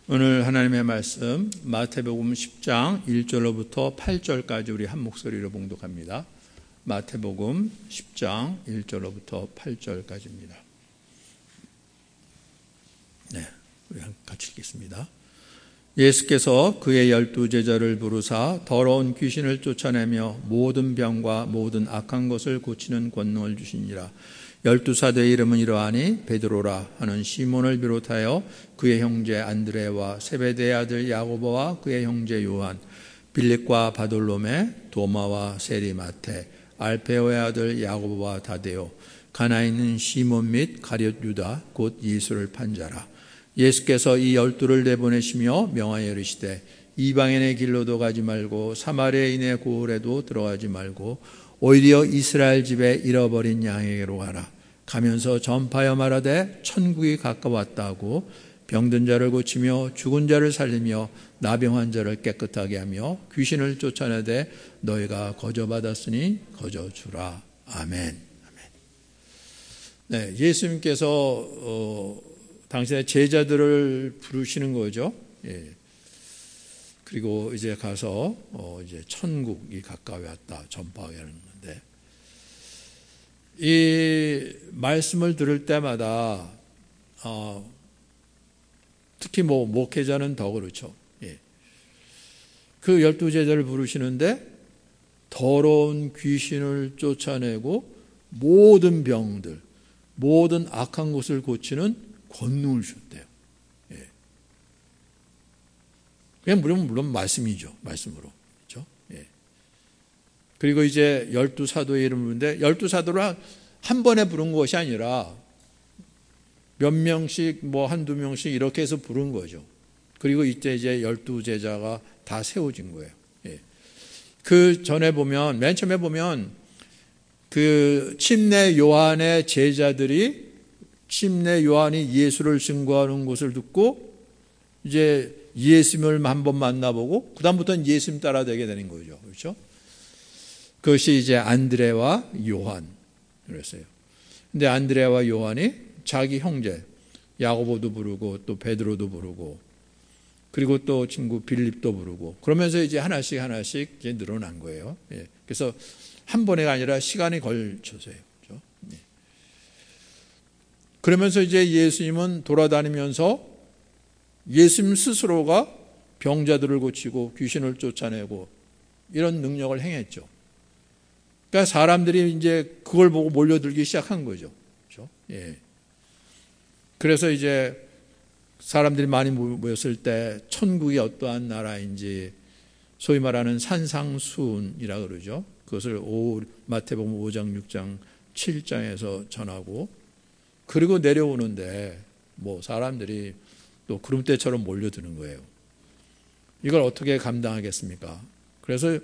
오늘 하나님의 말씀 마태복음 10장 1절로부터 8절까지 우리 한 목소리로 봉독합니다. 마태복음 10장 1절로부터 8절까지입니다. 우리 같이 읽겠습니다. 예수께서 그의 12제자를 부르사 더러운 귀신을 쫓아내며 모든 병과 모든 악한 것을 고치는 권능을 주시니라. 12사도의 이름은 이러하니 베드로라 하는 시몬을 비롯하여 그의 형제 안드레와 세베대의 아들 야고보와 그의 형제 요한, 빌립과 바돌로메, 도마와 세리마테, 알페오의 아들 야고보와 다데오, 가나에 있는 시몬 및 가룟 유다 곧 예수를 판 자라. 예수께서 이 12를 내보내시며 명하여 이르시되 이방인의 길로도 가지 말고 사마리아인의 고을에도 들어가지 말고 오히려 이스라엘 집에 잃어버린 양에게로 가라. 가면서 전파하여 말하되 천국이 가까웠다 하고 병든 자를 고치며 죽은 자를 살리며 나병한 자를 깨끗하게 하며 귀신을 쫓아내되 너희가 거저받았으니 거저주라. 아멘. 네, 예수님께서 당신의 제자들을 부르시는 거죠. 예. 그리고 이제 가서 이제 천국이 가까이 왔다 전파하게 하는 건데, 이 말씀을 들을 때마다 특히 목회자는 더 그렇죠. 예. 그 12제자를 부르시는데 더러운 귀신을 쫓아내고 모든 병들, 모든 악한 것을 고치는 권능을 주셨대요. 예. 그냥 물론 말씀이죠. 말씀으로. 그렇죠? 예. 그리고 이제 12사도의 이름을 부르는데 12사도를 한 번에 부른 것이 아니라 몇 명씩 한두 명씩 이렇게 해서 부른 거죠. 그리고 이때 이제 12제자가 다 세워진 거예요. 예. 그 전에 보면, 맨 처음에 보면 그 침례 요한의 제자들이 침례 요한이 예수를 증거하는 것을 듣고 이제 예수님을 한번 만나보고 그다음부터는 예수님 따라되게 되는 거죠. 그렇죠? 그것이 이제 안드레와 요한 그랬어요. 근데 안드레와 요한이 자기 형제 야고보도 부르고 또 베드로도 부르고 그리고 또 친구 빌립도 부르고 그러면서 이제 하나씩 이제 늘어난 거예요. 예. 그래서 한 번에가 아니라 시간이 걸쳐서요. 그렇죠? 예. 그러면서 이제 예수님은 돌아다니면서 예수님 스스로가 병자들을 고치고 귀신을 쫓아내고 이런 능력을 행했죠. 그러니까 사람들이 이제 그걸 보고 몰려들기 시작한 거죠. 그렇죠? 예. 그래서 이제 사람들이 많이 모였을 때 천국이 어떠한 나라인지 소위 말하는 산상수훈이라 그러죠. 그것을 마태복음 5장, 6장, 7장에서 전하고 그리고 내려오는데 사람들이 또 구름대처럼 몰려드는 거예요. 이걸 어떻게 감당하겠습니까? 그래서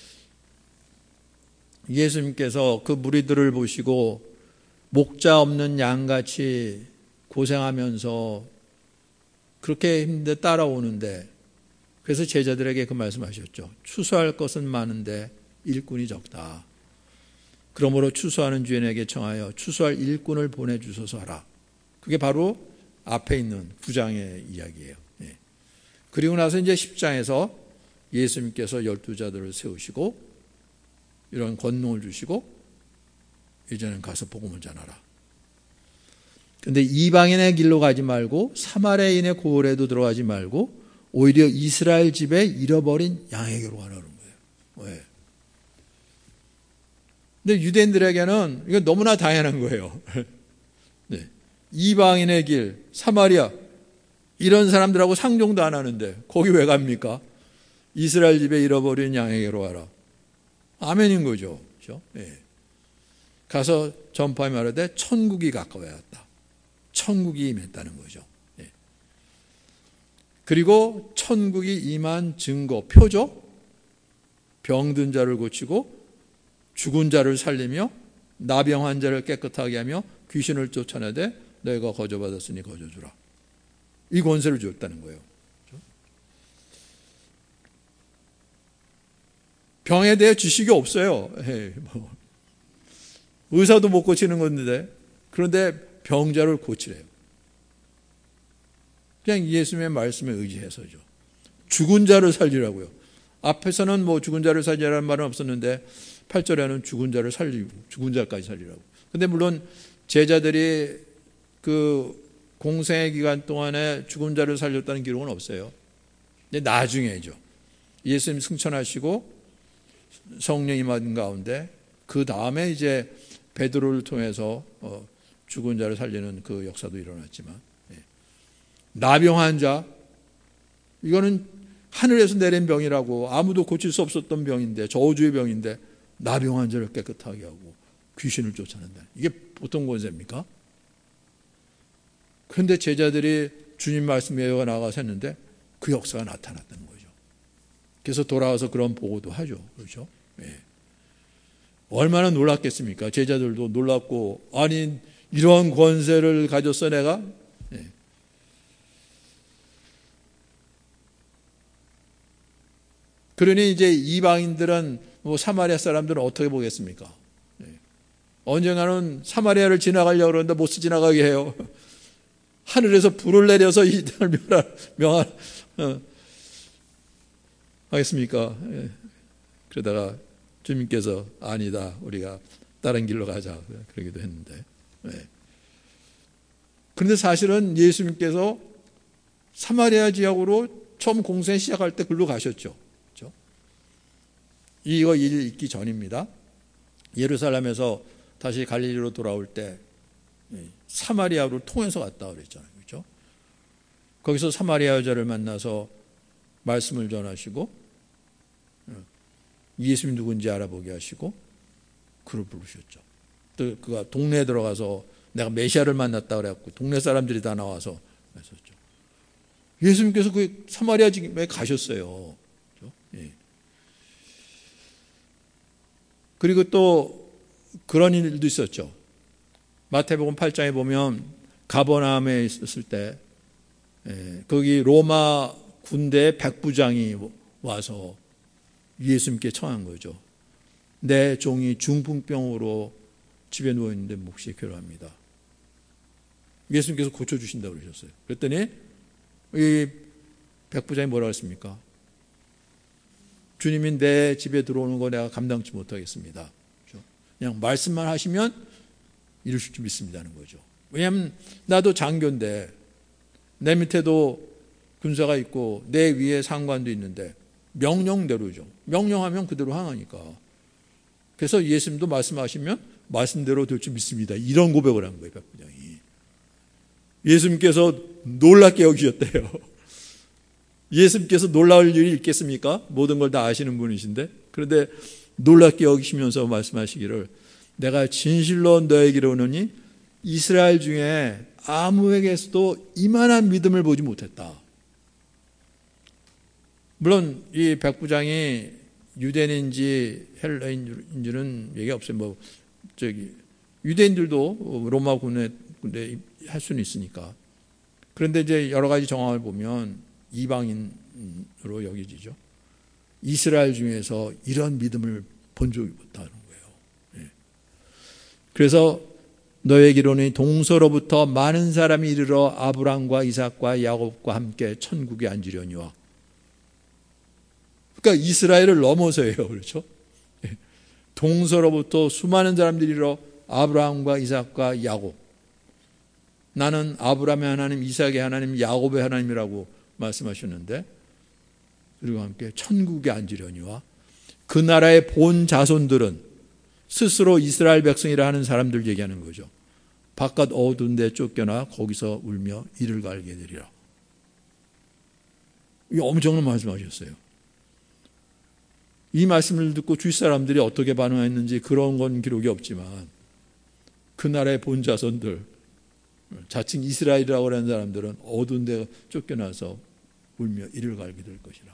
예수님께서 그 무리들을 보시고 목자 없는 양같이 고생하면서 그렇게 힘든데 따라오는데 그래서 제자들에게 그 말씀하셨죠. 추수할 것은 많은데 일꾼이 적다. 그러므로 추수하는 주인에게 청하여 추수할 일꾼을 보내주소서 하라. 그게 바로 앞에 있는 9장의 이야기예요. 예. 그리고 나서 이제 10장에서 예수님께서 12자들을 세우시고 이런 권능을 주시고 이제는 가서 복음을 전하라. 근데 이방인의 길로 가지 말고 사마리아인의 고을에도 들어가지 말고 오히려 이스라엘 집에 잃어버린 양에게로 가라는 거예요. 왜? 근데 유대인들에게는 이거 너무나 당연한 거예요. 네. 이방인의 길, 사마리아 이런 사람들하고 상종도 안 하는데 거기 왜 갑니까? 이스라엘 집에 잃어버린 양에게로 가라. 아멘인 거죠. 그렇죠? 네. 가서 전파에 말하되 천국이 가까워왔다. 천국이 임했다는 거죠. 네. 그리고 천국이 임한 증거, 표죠. 병든 자를 고치고 죽은 자를 살리며 나병한 자를 깨끗하게 하며 귀신을 쫓아내되 너희가 거저받았으니 거저주라. 이 권세를 줬다는 거예요. 그렇죠? 병에 대해 지식이 없어요. 의사도 못 고치는 건데 그런데 병자를 고치래요. 그냥 예수님의 말씀에 의지해서죠. 죽은 자를 살리라고요. 앞에서는 뭐 죽은 자를 살리라는 말은 없었는데 8절에는 죽은 자를 살리고 죽은 자까지 살리라고. 근데 물론 제자들이 그 공생의 기간 동안에 죽은 자를 살렸다는 기록은 없어요. 근데 나중에죠. 예수님 승천하시고 성령 임하는 가운데 그 다음에 이제 베드로를 통해서 죽은 자를 살리는 그 역사도 일어났지만, 나병 자, 이거는 하늘에서 내린 병이라고 아무도 고칠 수 없었던 병인데, 저주의 병인데 나병 자를 깨끗하게 하고 귀신을 쫓아낸다. 이게 보통 권세입니까? 그런데 제자들이 주님 말씀 외워 나가서 했는데 그 역사가 나타났다는 거죠. 그래서 돌아와서 그런 보고도 하죠. 그렇죠? 예. 얼마나 놀랐겠습니까? 제자들도 놀랐고, 아니 이러한 권세를 가졌어 내가? 예. 그러니 이제 이방인들은 뭐 사마리아 사람들은 어떻게 보겠습니까? 예. 언젠가는 사마리아를 지나가려고 그러는데 못 지나가게 해요. 하늘에서 불을 내려서 이 땅을 하겠습니까? 예. 그러다가 주님께서 아니다, 우리가 다른 길로 가자 그러기도 했는데, 예. 그런데 사실은 예수님께서 사마리아 지역으로 처음 공생 시작할 때 글로 가셨죠. 그렇죠? 이거 일 있기 전입니다. 예루살렘에서 다시 갈릴리로 돌아올 때 사마리아로 통해서 갔다 그랬잖아요. 그렇죠? 거기서 사마리아 여자를 만나서 말씀을 전하시고 예수님 누군지 알아보게 하시고 그를 부르셨죠. 또 그가 동네에 들어가서 내가 메시아를 만났다 그래갖고 동네 사람들이 다 나와서 했었죠. 예수님께서 그 사마리아 지역에 가셨어요. 그렇죠? 예. 그리고 또 그런 일도 있었죠. 마태복음 8장에 보면 가버나움에 있었을 때 거기 로마 군대 백부장이 와서 예수님께 청한 거죠. 내 종이 중풍병으로 집에 누워있는데 몫이 필요합니다. 예수님께서 고쳐주신다고 그러셨어요. 그랬더니 이 백부장이 뭐라고 했습니까? 주님이 내 집에 들어오는 거 내가 감당치 못하겠습니다. 그냥 말씀만 하시면 이루실 줄 믿습니다는 거죠. 왜냐하면 나도 장교인데 내 밑에도 군사가 있고 내 위에 상관도 있는데 명령대로죠. 명령하면 그대로 항하니까. 그래서 예수님도 말씀하시면 말씀대로 될 줄 믿습니다. 이런 고백을 한 거예요, 백부장이. 예수님께서 놀랍게 여기셨대요. 예수님께서 놀라울 일이 있겠습니까? 모든 걸 다 아시는 분이신데. 그런데 놀랍게 여기시면서 말씀하시기를 내가 진실로 너에게 이르노니 이스라엘 중에 아무에게서도 이만한 믿음을 보지 못했다. 물론 이 백부장이 유대인인지 헬라인인지는 얘기 없어요. 유대인들도 로마 군대 할 수는 있으니까. 그런데 이제 여러 가지 정황을 보면 이방인으로 여겨지죠. 이스라엘 중에서 이런 믿음을 본 적이 없다는 거예요. 그래서 너에게로는 동서로부터 많은 사람이 이르러 아브람과 이삭과 야곱과 함께 천국에 앉으려니와. 그러니까 이스라엘을 넘어서예요. 그렇죠? 동서로부터 수많은 사람들이 이르러 아브람과 이삭과 야곱. 나는 아브람의 하나님, 이삭의 하나님, 야곱의 하나님이라고 말씀하셨는데 그리고 함께 천국에 앉으려니와 그 나라의 본 자손들은 스스로 이스라엘 백성이라 하는 사람들 얘기하는 거죠. 바깥 어두운 데 쫓겨나 거기서 울며 이를 갈게 되리라. 이게 엄청난 말씀하셨어요. 이 말씀을 듣고 주위 사람들이 어떻게 반응했는지 그런 건 기록이 없지만 그 나라의 본 자손들, 자칭 이스라엘이라고 하는 사람들은 어두운 데 쫓겨나서 울며 이를 갈게 될 것이라.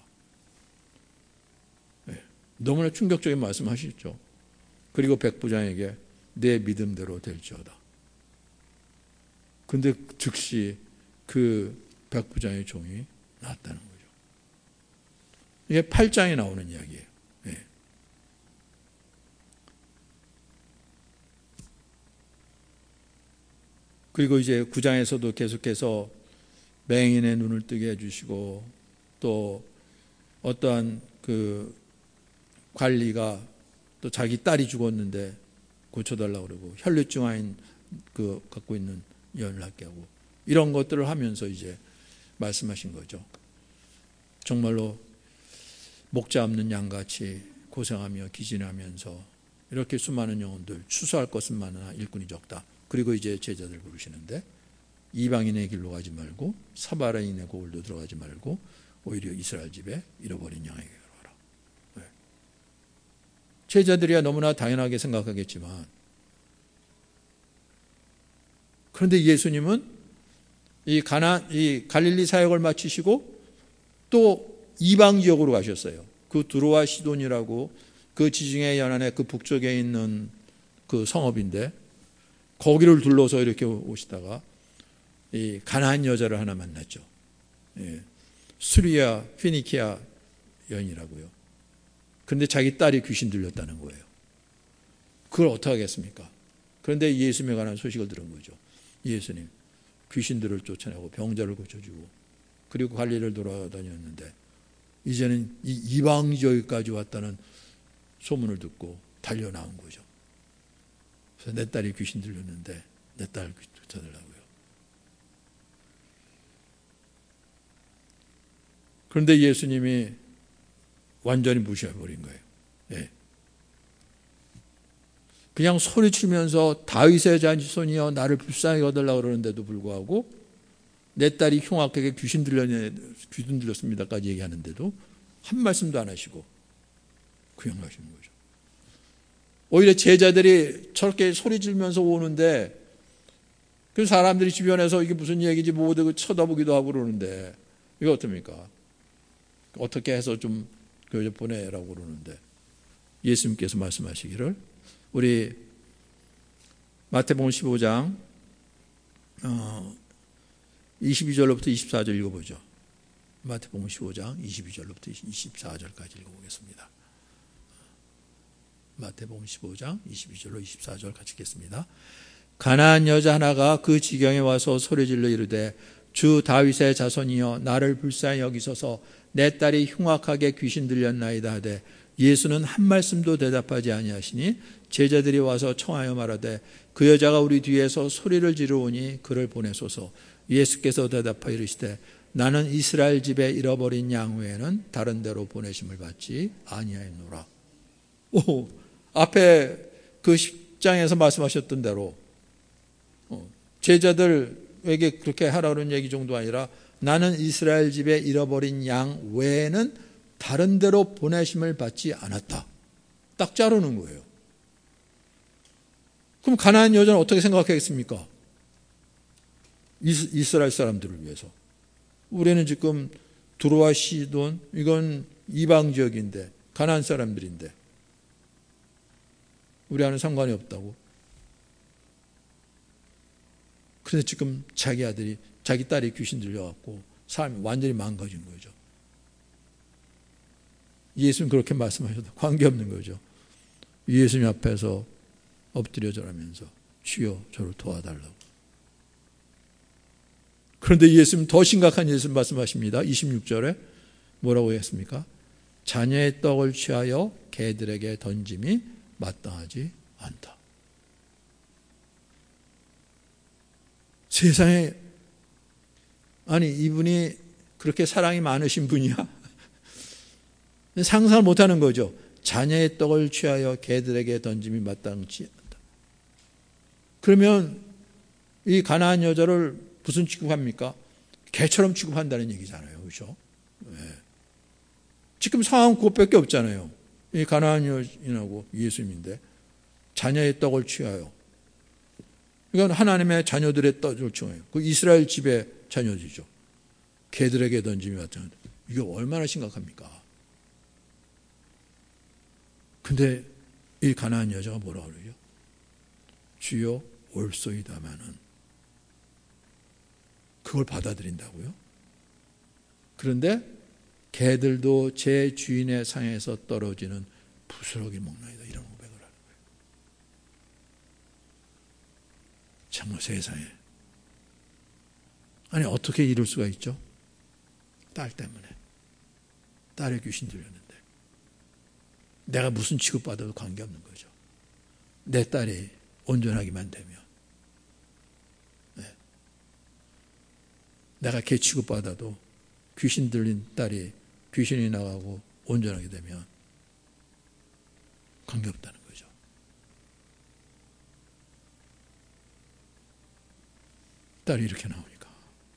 네, 너무나 충격적인 말씀하시죠. 그리고 백부장에게 내 믿음대로 될지어다. 근데 즉시 그 백부장의 종이 나왔다는 거죠. 이게 8장에 나오는 이야기예요. 네. 그리고 이제 9장에서도 계속해서 맹인의 눈을 뜨게 해주시고, 또 어떠한 그 관리가 또 자기 딸이 죽었는데 고쳐달라고 그러고, 혈류증 아인 그 갖고 있는 여인을 낫게 하고, 이런 것들을 하면서 이제 말씀하신 거죠. 정말로 목자 없는 양같이 고생하며 기진하면서 이렇게 수많은 영혼들, 추수할 것은 많으나 일꾼이 적다. 그리고 이제 제자들 부르시는데, 이방인의 길로 가지 말고 사마리아인의 고을도 들어가지 말고 오히려 이스라엘 집에 잃어버린 양에게 가라. 네. 제자들이야 너무나 당연하게 생각하겠지만, 그런데 예수님은 이 갈릴리 사역을 마치시고 또 이방 지역으로 가셨어요. 그 두로와 시돈이라고 그 지중해 연안의 그 북쪽에 있는 그 성읍인데, 거기를 둘러서 이렇게 오시다가 이 가나안 여자를 하나 만났죠. 예. 수리아 피니키아 여인이라고요. 그런데 자기 딸이 귀신 들렸다는 거예요. 그걸 어떻게 하겠습니까? 그런데 예수님에 관한 소식을 들은 거죠. 예수님 귀신들을 쫓아내고 병자를 고쳐주고, 그리고 관리를 돌아다녔는데 이제는 이 이방 지역까지 왔다는 소문을 듣고 달려나온 거죠. 그래서 내 딸이 귀신 들렸는데 내 딸 쫓아달라고요. 그런데 예수님이 완전히 무시해버린 거예요. 예. 그냥 소리치면서 다윗의 자손이여 나를 불쌍히 여겨달라고 그러는데도 불구하고, 내 딸이 흉악하게 귀신 들렸습니다까지 얘기하는데도 한 말씀도 안 하시고 그냥 가시는 거죠. 오히려 제자들이 저렇게 소리 지르면서 오는데, 그 사람들이 주변에서 이게 무슨 얘기지 모두 쳐다보기도 하고 그러는데, 이거 어떻습니까? 어떻게 해서 좀 보내라고 그러는데, 예수님께서 말씀하시기를, 우리 마태복음 15장 22절로부터 24절 읽어보죠. 마태복음 15장 22절로부터 24절까지 읽어보겠습니다. 마태복음 15장 22절로 24절 같이 읽겠습니다. 가나안 여자 하나가 그 지경에 와서 소리질러 이르되 주 다윗의 자손이여 나를 불쌍히 여기소서 내 딸이 흉악하게 귀신 들렸나이다 하되 예수는 한 말씀도 대답하지 아니하시니 제자들이 와서 청하여 말하되 그 여자가 우리 뒤에서 소리를 지르오니 그를 보내소서. 예수께서 대답하여 이르시되 나는 이스라엘 집에 잃어버린 양 외에는 다른 데로 보내심을 받지 아니하였노라. 앞에 그 10장에서 말씀하셨던 대로 제자들에게 그렇게 하라는 얘기 정도 아니라 나는 이스라엘 집에 잃어버린 양 외에는 다른 데로 보내심을 받지 않았다. 딱 자르는 거예요. 그럼 가나안 여자는 어떻게 생각하겠습니까? 이스라엘 사람들을 위해서. 우리는 지금 두로와 시돈, 이건 이방 지역인데 가나안 사람들인데 우리와는 상관이 없다고. 그래서 지금 자기 딸이 귀신 들려갖고 삶이 완전히 망가진 거죠. 예수님 그렇게 말씀하셔도 관계없는 거죠. 예수님 앞에서 엎드려 절하면서 주여 저를 도와달라고. 그런데 예수님 더 심각한 예수님 말씀하십니다. 26절에 뭐라고 했습니까? 자녀의 떡을 취하여 개들에게 던짐이 마땅하지 않다. 세상에, 아니 이분이 그렇게 사랑이 많으신 분이야? 상상을 못하는 거죠. 자녀의 떡을 취하여 개들에게 던짐이 마땅치 않다. 그러면 이 가나안 여자를 무슨 취급합니까? 개처럼 취급한다는 얘기잖아요. 그렇죠? 네. 지금 상황 그것밖에 없잖아요. 이 가나안 여인하고 예수님인데 자녀의 떡을 취하여, 이건 하나님의 자녀들의 떡을 취하여, 그 이스라엘 집의 자녀들이죠. 개들에게 던짐이 마땅하다. 이게 얼마나 심각합니까? 근데 이 가나안 여자가 뭐라 그러죠? 주여 올소이다마는, 그걸 받아들인다고요? 그런데 개들도 제 주인의 상에서 떨어지는 부스러기 먹나이다, 이런 고백을 하는 거예요. 정말 세상에 아니 어떻게 이럴 수가 있죠? 딸 때문에. 딸의 귀신 들렸는데 내가 무슨 취급받아도 관계없는 거죠. 내 딸이 온전하기만 되면 내가 개 취급받아도 귀신 들린 딸이 귀신이 나가고 온전하게 되면 관계없다는 거죠. 딸이 이렇게 나오니까.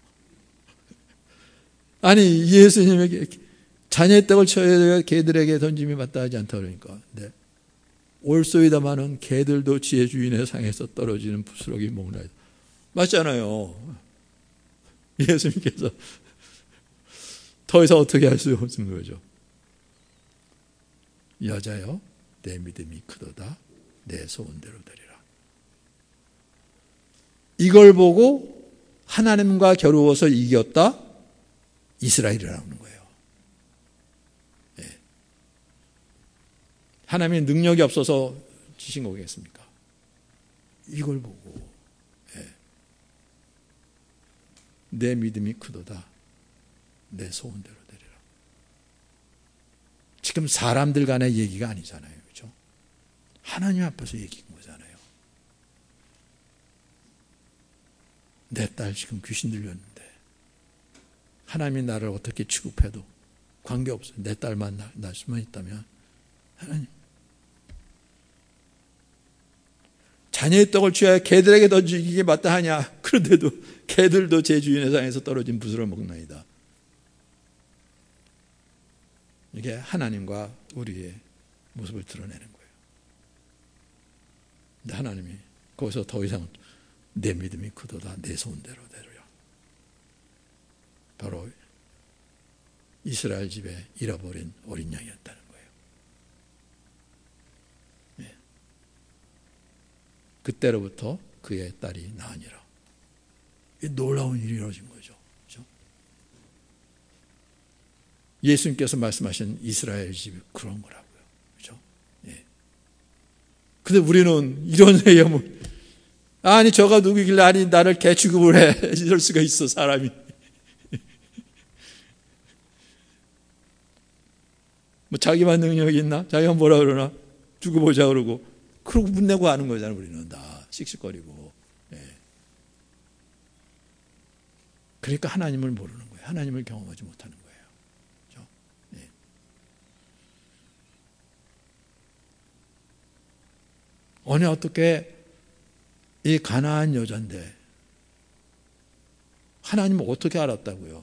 아니 예수님에게 자녀의 떡을 쳐야 개들에게 던짐이 마땅하지 않다 그러니까. 네. 올소이다마는 개들도 지혜 주인의 상에서 떨어지는 부스러기 먹나이다. 맞잖아요. 예수님께서 더 이상 어떻게 할 수 없는 거죠. 여자여 내 믿음이 크도다 내 소원대로 되리라. 이걸 보고 하나님과 겨루어서 이겼다 이스라엘이라는 거예요. 네. 하나님의 능력이 없어서 지신 거겠습니까? 이걸 보고 내 믿음이 크도다 내 소원대로 되리라. 지금 사람들 간의 얘기가 아니잖아요. 그렇죠? 하나님 앞에서 얘기한 거잖아요. 내 딸 지금 귀신 들렸는데 하나님이 나를 어떻게 취급해도 관계없어요. 내 딸만 날 수만 있다면 하나님 자녀의 떡을 취하여 개들에게 던지기에 마땅하냐. 그런데도 개들도 제 주인의 상에서 떨어진 붓으로 먹나이다. 이게 하나님과 우리의 모습을 드러내는 거예요. 근데 하나님이 거기서 더 이상 내 믿음이 크도다 내 소원대로 되리라. 바로 이스라엘 집에 잃어버린 어린 양이었다는 거예요. 네. 그때로부터 그의 딸이 나으니라. 놀라운 일이 이루어진 거죠. 그렇죠? 예수님께서 말씀하신 이스라엘 집이 그런 거라고요. 그렇죠? 예. 근데 우리는 이런 회의하면 아니 저가 누구길래 아니 나를 개 취급을 해. 이럴 수가 있어 사람이. 뭐 자기만 능력이 있나? 자기가 뭐라 그러나? 두고 보자 그러고 그러고 문내고 하는 거잖아요. 우리는 다 씩씩거리고. 그러니까 하나님을 모르는 거예요. 하나님을 경험하지 못하는 거예요. 그렇죠? 네. 어느 어떻게 이 가나안 여자인데 하나님을 어떻게 알았다고요?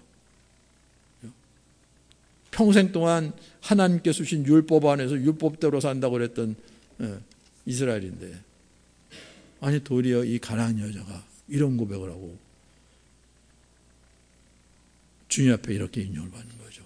평생 동안 하나님께서 주신 율법 안에서 율법대로 산다고 그랬던 이스라엘인데 아니 도리어 이 가나안 여자가 이런 고백을 하고 주님 앞에 이렇게 인용을 받는 거죠.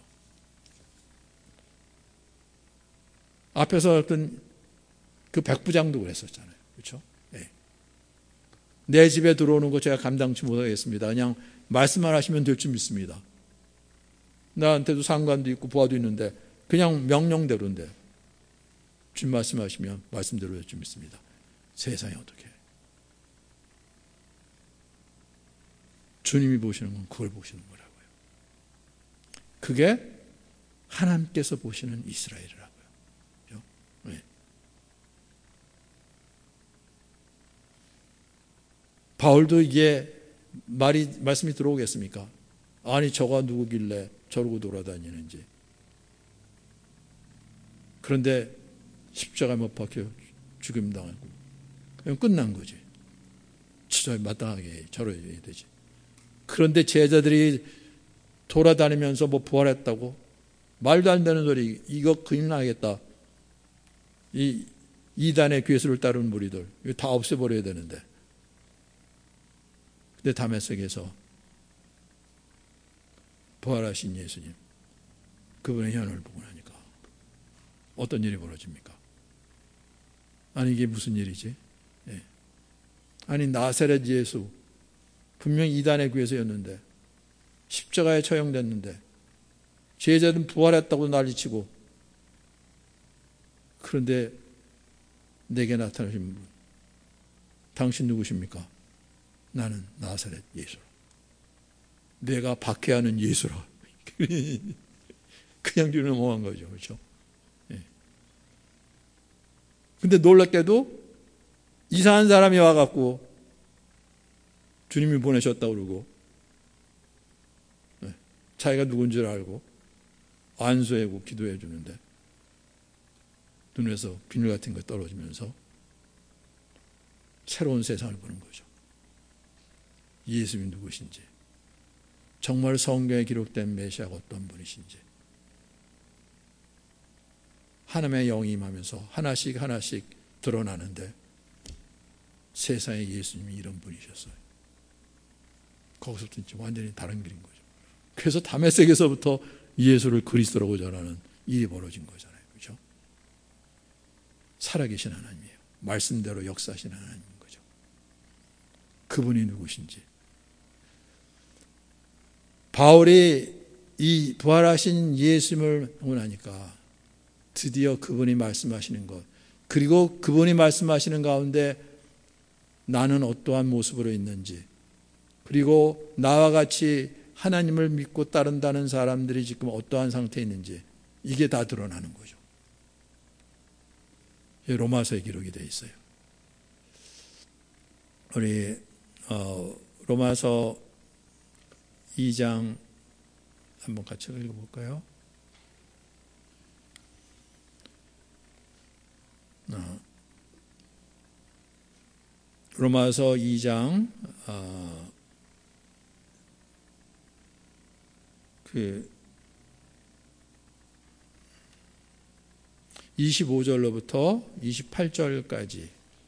앞에서 어떤 그 백부장도 그랬었잖아요. 그렇죠? 네. 내 집에 들어오는 거 제가 감당치 못하겠습니다. 그냥 말씀만 하시면 될 줄 믿습니다. 나한테도 상관도 있고 부하도 있는데 그냥 명령대로인데 주님 말씀하시면 말씀대로 될 줄 믿습니다. 세상에 어떻게 주님이 보시는 건 그걸 보시는 거라고요. 그게 하나님께서 보시는 이스라엘이라고요. 네. 바울도 이게 말씀이 들어오겠습니까? 아니 저가 누구길래 저러고 돌아다니는지. 그런데 십자가에 못 박혀 죽임당하고 그냥 끝난 거지. 진짜 마땅하게 저러야 되지. 그런데 제자들이 돌아다니면서 뭐 부활했다고 말도 안 되는 소리. 이거 큰일 나겠다. 이 이단의 괴수를 따르는 무리들 이거 다 없애버려야 되는데. 근데 다메섹에서 부활하신 예수님 그분의 현을 보고 나니까 어떤 일이 벌어집니까? 아니 이게 무슨 일이지? 네. 아니 나사렛 예수 분명히 이단의 괴수였는데 십자가에 처형됐는데 제자들은 부활했다고 난리치고 그런데 내게 나타나신 분 당신 누구십니까? 나는 나사렛 예수. 내가 박해하는 예수라. 그냥 뒤로 넘어간 거죠. 그렇죠? 예. 근데 놀랍게도 이상한 사람이 와갖고 주님이 보내셨다고 그러고, 예. 자기가 누군 줄 알고 안수하고 기도해 주는데 눈에서 비늘 같은 거 떨어지면서 새로운 세상을 보는 거죠. 예수님이 누구신지, 정말 성경에 기록된 메시아가 어떤 분이신지, 하나님의 영이 임하면서 하나씩 하나씩 드러나는데 세상에 예수님이 이런 분이셨어요. 거기서부터 이제 완전히 다른 길인 거죠. 그래서 다메섹에서부터 예수를 그리스도라고 전하는 일이 벌어진 거잖아요. 그렇죠? 살아계신 하나님이에요. 말씀대로 역사하신 하나님인 거죠. 그분이 누구신지. 바울이 이 부활하신 예수님을 원하니까 드디어 그분이 말씀하시는 것, 그리고 그분이 말씀하시는 가운데 나는 어떠한 모습으로 있는지, 그리고 나와 같이 하나님을 믿고 따른다는 사람들이 지금 어떠한 상태에 있는지, 이게 다 드러나는 거죠. 로마서에 기록이 되어 있어요. 우리 로마서 2장 한번 같이 읽어볼까요? 로마서 2장 25절로부터 28절까지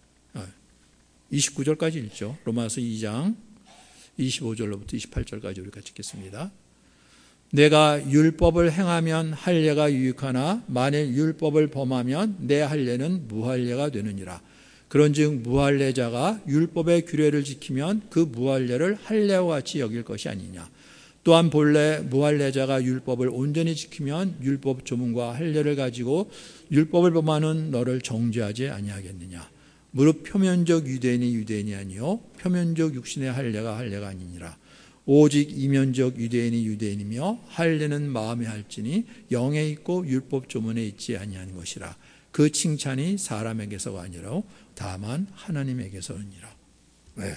29절까지 읽죠. 로마서 2장 25절로부터 28절까지 우리 같이 읽겠습니다. 내가 율법을 행하면 할례가 유익하나 만일 율법을 범하면 내 할례는 무할례가 되느니라. 그런즉 무할례자가 율법의 규례를 지키면 그 무할례를 할례와 같이 여길 것이 아니냐. 또한 본래 무할례자가 율법을 온전히 지키면 율법 조문과 할례를 가지고 율법을 범하는 너를 정죄하지 아니하겠느냐. 무릇 표면적 유대인이 유대인이 아니요 표면적 육신의 할례가 할례가 아니니라. 오직 이면적 유대인이 유대인이며 할례는 마음에 할지니 영에 있고 율법 조문에 있지 아니한 것이라. 그 칭찬이 사람에게서가 아니라 다만 하나님에게서니라. 왜?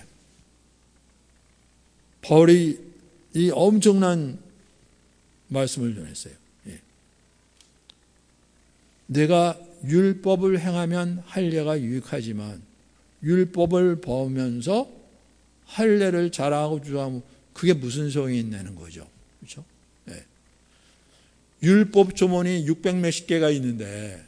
바울이 이 엄청난 말씀을 전했어요. 예. 내가 율법을 행하면 할례가 유익하지만 율법을 범하면서 할례를 자랑하고 주장하면 그게 무슨 소용이 있냐는 거죠. 그렇죠? 예. 율법 조문이 600몇십 개가 있는데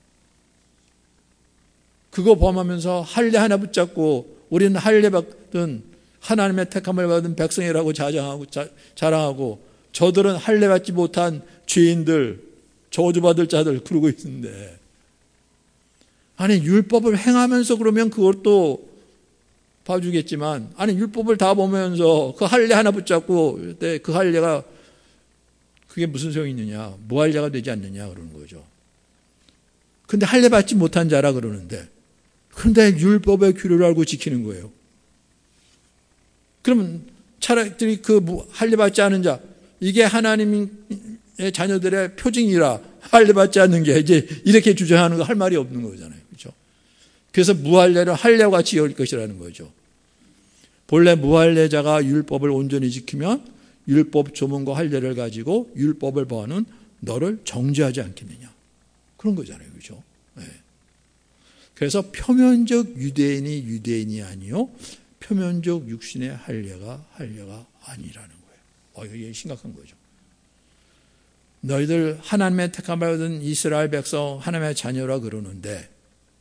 그거 범하면서 할례 하나 붙잡고 우리는 할례 받은 하나님의 택함을 받은 백성이라고 자랑하고 저들은 할례 받지 못한 죄인들, 저주받을 자들 그러고 있는데, 아니 율법을 행하면서 그러면 그것도 봐주겠지만, 아니 율법을 다 보면서 그 할례 하나 붙잡고 그 할례가 그게 무슨 소용이 있느냐, 무할례가 되지 않느냐 그러는 거죠. 근데 할례 받지 못한 자라 그러는데, 그런데 율법의 규례를 알고 지키는 거예요. 그러면 차라리 그 할례 받지 않은 자, 이게 하나님의 자녀들의 표징이라 할례 받지 않는 게 이제 이렇게 주장하는 거 할 말이 없는 거잖아요. 그렇죠? 그래서 무할례를 할례와 같이 여길 것이라는 거죠. 본래 무할례자가 율법을 온전히 지키면 율법 조문과 할례를 가지고 율법을 범하는 너를 정죄하지 않겠느냐. 그런 거잖아요. 그렇죠? 네. 그래서 표면적 유대인이 유대인이 아니요 표면적 육신의 할례가 아니라는 거예요. 이게 심각한 거죠. 너희들 하나님의 택함을 받은 이스라엘 백성 하나님의 자녀라 그러는데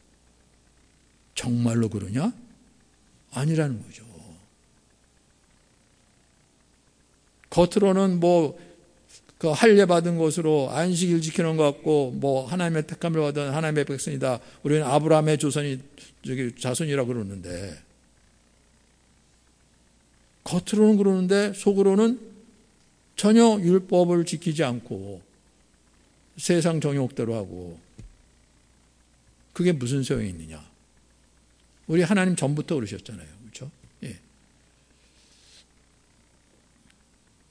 정말로 그러냐? 아니라는 거죠. 겉으로는 그 할례 받은 것으로 안식일 지키는 것 같고 하나님의 택함을 받은 하나님의 백성이다. 우리는 아브라함의 자손이라 그러는데 겉으로는 그러는데 속으로는 전혀 율법을 지키지 않고 세상 정욕대로 하고 그게 무슨 소용이 있느냐. 우리 하나님 전부터 그러셨잖아요. 그렇죠? 예.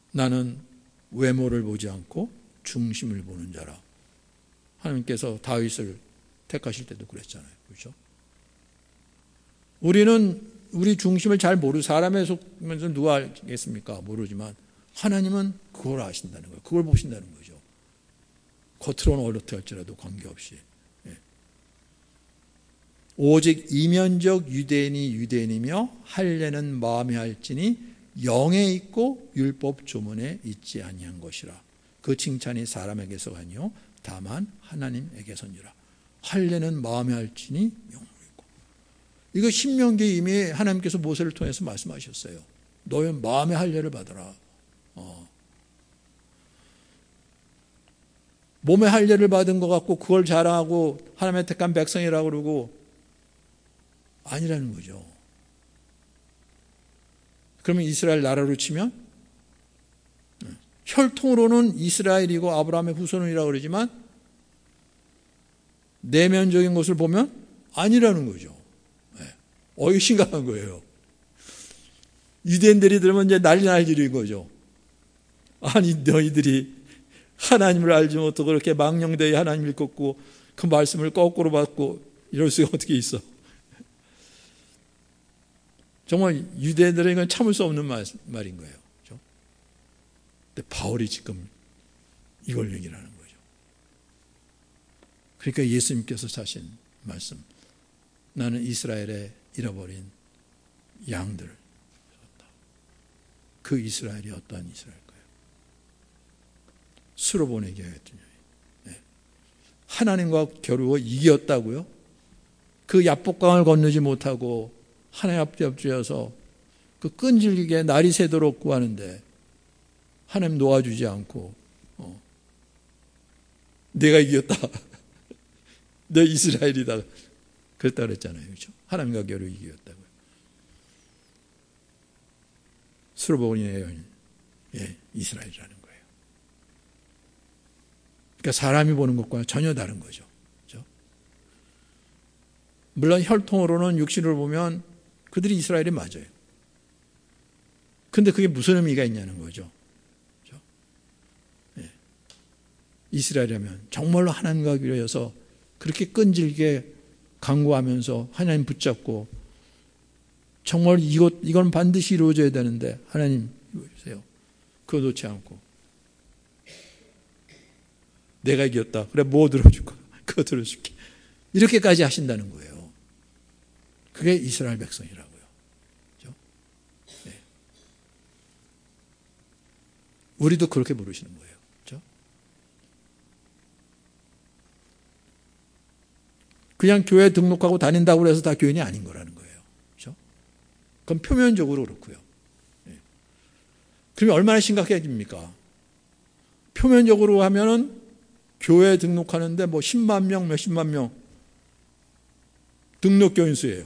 나는 외모를 보지 않고 중심을 보는 자라. 하나님께서 다윗을 택하실 때도 그랬잖아요. 그렇죠? 우리는 우리 중심을 잘 모르고 사람에 속면서 누가 알겠습니까? 모르지만 하나님은 그걸 아신다는 거예요. 그걸 보신다는 거죠. 겉으로는 어떻게 할지라도 관계없이. 오직 이면적 유대인이 유대인이며 할례는 마음에 할지니 영에 있고 율법 조문에 있지 아니한 것이라. 그 칭찬이 사람에게서 아니요 다만 하나님에게서니라. 할례는 마음에 할지니 영으로 있고. 이거 신명기에 이미 하나님께서 모세를 통해서 말씀하셨어요. 너의 마음의 할례를 받아라. 몸의 할례를 받은 것 같고 그걸 자랑하고 하나님의 택한 백성이라고 그러고 아니라는 거죠. 그러면 이스라엘 나라로 치면 혈통으로는 이스라엘이고 아브라함의 후손이라고 그러지만 내면적인 것을 보면 아니라는 거죠. 이거 심각한 거예요. 유대인들이 들으면 이제 난리 날 일인 거죠. 아니 너희들이 하나님을 알지 못하고 그렇게 망령되이 하나님을 꺾고 그 말씀을 거꾸로 받고 이럴 수가 어떻게 있어. 정말 유대인들은 이건 참을 수 없는 말인 거예요. 그렇죠? 근데 바울이 지금 이걸 얘기를 하는 거죠. 그러니까 예수님께서 하신 말씀, 나는 이스라엘에 잃어버린 양들. 그 이스라엘이 어떠한 이스라엘일까요? 수로 보내게 하였더니 하나님과 겨루어 이겼다고요? 그 야복강을 건너지 못하고 하나님 앞에 엎드려서 그 끈질기게 날이 새도록 구하는데 하나님 놓아주지 않고 내가 이겼다. 너 이스라엘이다. 그랬다 그랬잖아요. 그렇죠? 하나님과 겨루 이겼다고요. 수로보니에요. 이스라엘이라는 거예요. 그러니까 사람이 보는 것과 전혀 다른 거죠. 그렇죠? 물론 혈통으로는 육신으로 보면 그들이 이스라엘이 맞아요. 근데 그게 무슨 의미가 있냐는 거죠. 그렇죠? 이스라엘이라면 정말로 하나님과 기도해서 그렇게 끈질게 강구하면서 하나님 붙잡고 정말 이건 반드시 이루어져야 되는데 하나님 이루어주세요. 그거 놓지 않고 내가 이겼다. 그래 뭐 들어줄 거야. 그거 들어줄게. 이렇게까지 하신다는 거예요. 그게 이스라엘 백성이라고요. 그렇죠? 네. 우리도 그렇게 부르시는 거예요. 그렇죠? 그냥 교회 등록하고 다닌다고 해서 다 교인이 아닌 거라는 거예요. 그렇죠? 그건 표면적으로 그렇고요. 네. 그러면 얼마나 심각해집니까? 표면적으로 하면은 교회 등록하는데 뭐 10만 명, 몇십만 명 등록 교인 수예요.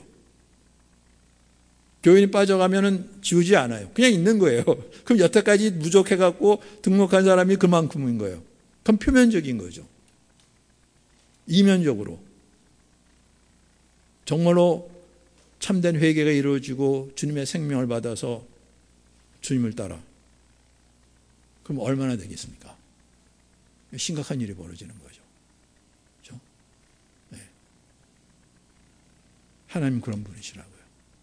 교인이 빠져가면은 지우지 않아요. 그냥 있는 거예요. 그럼 여태까지 부족해갖고 등록한 사람이 그만큼인 거예요. 그건 표면적인 거죠. 이면적으로. 정말로 참된 회개가 이루어지고 주님의 생명을 받아서 주님을 따라. 그럼 얼마나 되겠습니까? 심각한 일이 벌어지는 거죠. 그렇죠? 네. 하나님 그런 분이시라고요.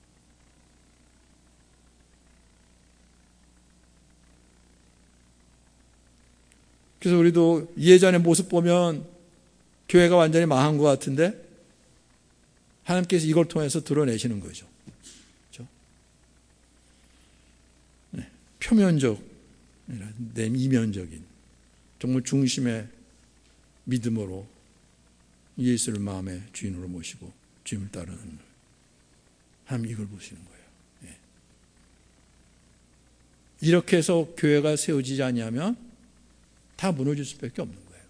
그래서 우리도 예전의 모습 보면 교회가 완전히 망한 것 같은데 하나님께서 이걸 통해서 드러내시는 거죠. 그렇죠? 네. 표면적, 이면적인 정말 중심의 믿음으로 예수를 마음의 주인으로 모시고 주님을 따르는 하나님 이걸 보시는 거예요. 네. 이렇게 해서 교회가 세워지지 않으면 다 무너질 수밖에 없는 거예요.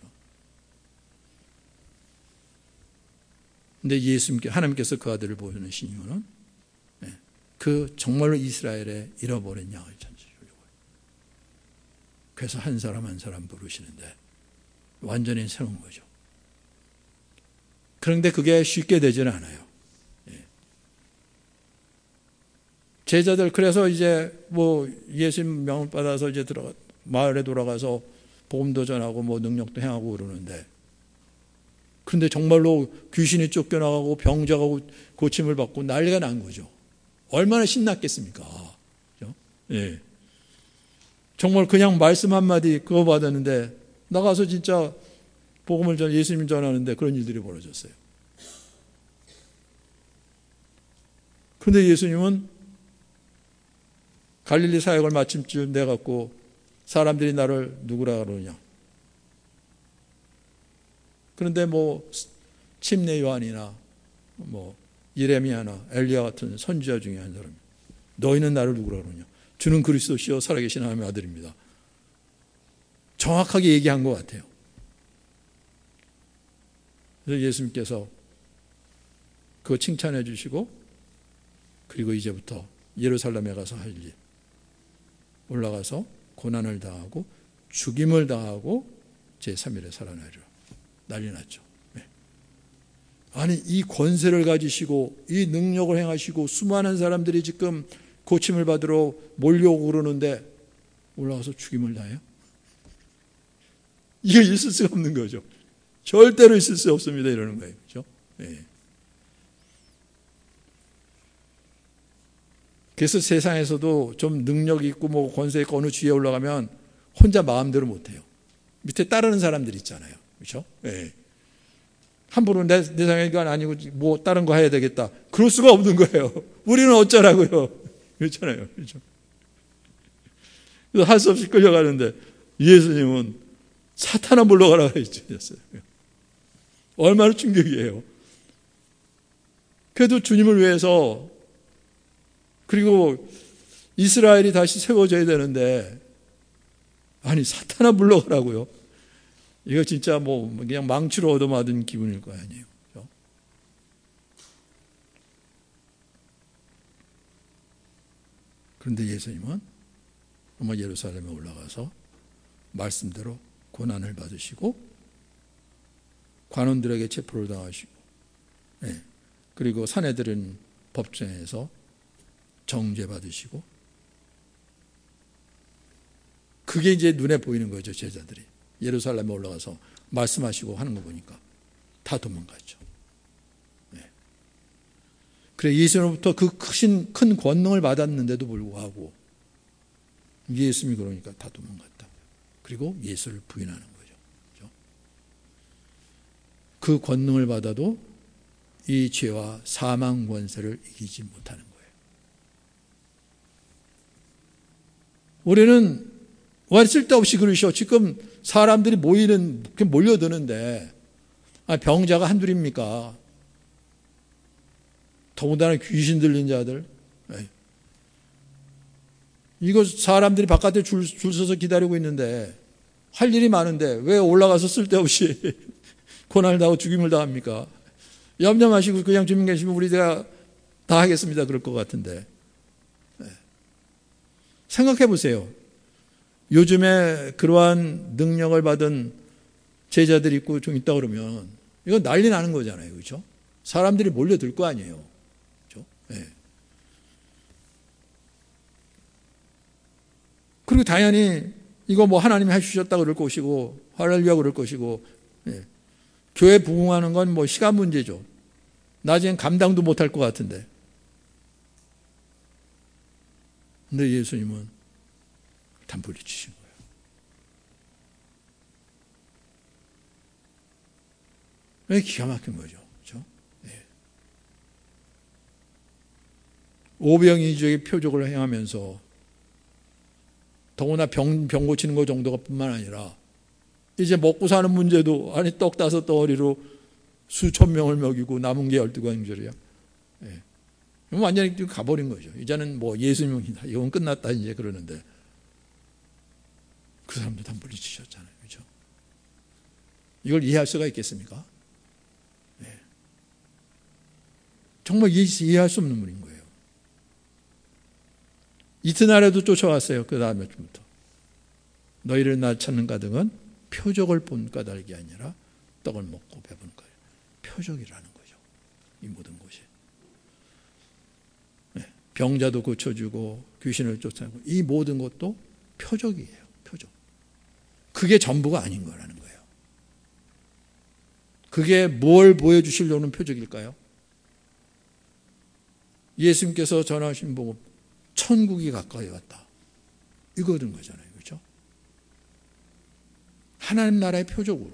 근데 예수님께 하나님께서 그 아들을 보여주신 이유는 그 정말로 이스라엘의 잃어버린 양을 찾으시려고요. 그래서 한 사람 한 사람 부르시는데 완전히 새로운 거죠. 그런데 그게 쉽게 되지는 않아요. 제자들 그래서 이제 뭐 예수님 명을 받아서 이제 마을에 돌아가서 복음도 전하고 뭐 능력도 행하고 그러는데, 그런데 정말로 귀신이 쫓겨나가고 병자가 고침을 받고 난리가 난 거죠. 얼마나 신났겠습니까? 그렇죠? 예. 정말 그냥 말씀 한마디 그거 받았는데 나가서 진짜 복음을 예수님 전하는데 그런 일들이 벌어졌어요. 그런데 예수님은 갈릴리 사역을 마침쯤 돼갖고 사람들이 나를 누구라 그러냐. 그런데 뭐 침례 요한이나 뭐 예레미야나 엘리야 같은 선지자 중에 한 사람, 너희는 나를 누구라 그러냐. 주는 그리스도시요 살아계신 하나님의 아들입니다. 정확하게 얘기한 것 같아요. 그래서 예수님께서 그거 칭찬해 주시고, 그리고 이제부터 예루살렘에 가서 할 일, 올라가서 고난을 당하고 죽임을 당하고 제3일에 살아나리라. 난리 났죠. 네. 아니 이 권세를 가지시고 이 능력을 행하시고 수많은 사람들이 지금 고침을 받으러 몰려오고 그러는데 올라가서 죽임을 당해요? 이거 있을 수가 없는 거죠. 절대로 있을 수 없습니다. 이러는 거예요. 그렇죠? 네. 그래서 세상에서도 좀 능력 있고 뭐 권세 있고 어느 주위에 올라가면 혼자 마음대로 못해요. 밑에 따르는 사람들 있잖아요. 그렇죠? 네. 함부로 내 생각이 아니고 뭐 다른 거 해야 되겠다. 그럴 수가 없는 거예요. 우리는 어쩌라고요. 그렇잖아요. 그렇죠? 그래서 할 수 없이 끌려가는데 예수님은 사탄아 물러가라고 했어요. 얼마나 충격이에요. 그래도 주님을 위해서, 그리고 이스라엘이 다시 세워져야 되는데, 아니 사탄아 물러가라고요. 이거 진짜 뭐 그냥 망치로 얻어맞은 기분일 거 아니에요. 그렇죠? 그런데 예수님은 정말 예루살렘에 올라가서 말씀대로 고난을 받으시고 관원들에게 체포를 당하시고, 네. 그리고 사내들은 법정에서 정죄받으시고, 그게 이제 눈에 보이는 거죠. 제자들이 예루살렘에 올라가서 말씀하시고 하는 거 보니까 다 도망갔죠. 네. 그래 예수님으로부터 그 큰 권능을 받았는데도 불구하고 예수님이 그러니까 다 도망갔다. 그리고 예수를 부인하는 거죠. 그렇죠? 그 권능을 받아도 이 죄와 사망 권세를 이기지 못하는 거예요. 우리는 왜 쓸데없이 그러셔. 지금 사람들이 몰려드는데 병자가 한둘입니까? 더군다나 귀신 들린 자들. 이거 사람들이 바깥에 줄 서서 기다리고 있는데 할 일이 많은데 왜 올라가서 쓸데없이 고난을 당하고 죽임을 당합니까? 염려 마시고 그냥 주님 계시면 우리가 다 하겠습니다. 그럴 것 같은데. 생각해 보세요. 요즘에 그러한 능력을 받은 제자들이 있고 좀 있다 그러면 이건 난리 나는 거잖아요. 그렇죠? 사람들이 몰려들 거 아니에요. 그렇죠? 네. 그리고 당연히 이거 뭐 하나님이 해주셨다고 그럴 것이고 할렐루야 그럴 것이고, 네. 교회 부흥하는 건 뭐 시간 문제죠. 나중엔 감당도 못할 것 같은데. 근데 예수님은 단불이 치신 거예요. 왜 기가 막힌 거죠. 그렇죠? 네. 오병이주의 표적을 행하면서 더구나 병 고치는 것 정도가 뿐만 아니라 이제 먹고 사는 문제도 아니 떡 5덩어리로 수천 명을 먹이고 남은 게 12광절이야. 네. 완전히 가버린 거죠. 이제는 뭐 예수님이다. 이건 끝났다 이제 그러는데 그 사람도 단불이 치셨잖아요. 그렇죠? 이걸 이해할 수가 있겠습니까? 네. 정말 이해할 수 없는 분인 거예요. 이튿날에도 쫓아왔어요. 그 다음에 주부터. 너희를 나 찾는 가득은 표적을 본 까닭이 아니라 떡을 먹고 배부른 까닭. 표적이라는 거죠. 이 모든 것이. 네. 병자도 고쳐주고 귀신을 쫓아내고, 이 모든 것도 표적이에요. 표적. 그게 전부가 아닌 거라는 거예요. 그게 뭘 보여주시려는 표적일까요? 예수님께서 전하신 복음, 천국이 가까이 왔다, 이거는 거잖아요. 그렇죠? 하나님 나라의 표적으로.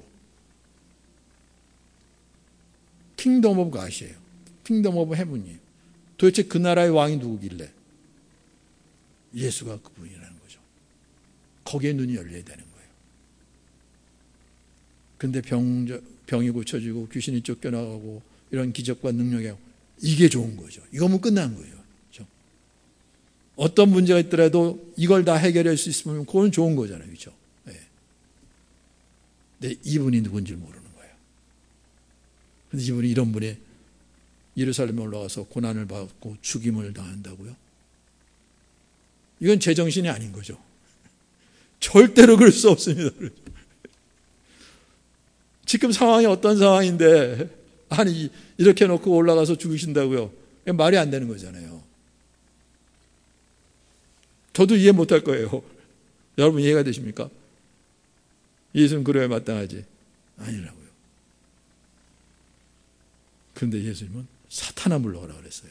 킹덤 오브 갓이에요. 킹덤 오브 헤븐이에요. 도대체 그 나라의 왕이 누구길래? 예수가 그분이라는 거죠. 거기에 눈이 열려야 되는 거예요. 근데 병이 고쳐지고 귀신이 쫓겨나가고 이런 기적과 능력이, 이게 좋은 거죠. 이거면 끝난 거예요. 그렇죠? 어떤 문제가 있더라도 이걸 다 해결할 수 있으면 그건 좋은 거잖아요. 그렇죠? 네. 근데 이분이 누군지 모르는 거예요. 근데 이분이 이런 분이 예루살렘에 올라가서 고난을 받고 죽임을 당한다고요? 이건 제정신이 아닌 거죠. 절대로 그럴 수 없습니다. 지금 상황이 어떤 상황인데, 아니 이렇게 놓고 올라가서 죽으신다고요? 말이 안 되는 거잖아요. 저도 이해 못할 거예요. 여러분 이해가 되십니까? 예수는 그래야 마땅하지? 아니라고요. 그런데 예수님은 사탄아 물러가라 그랬어요.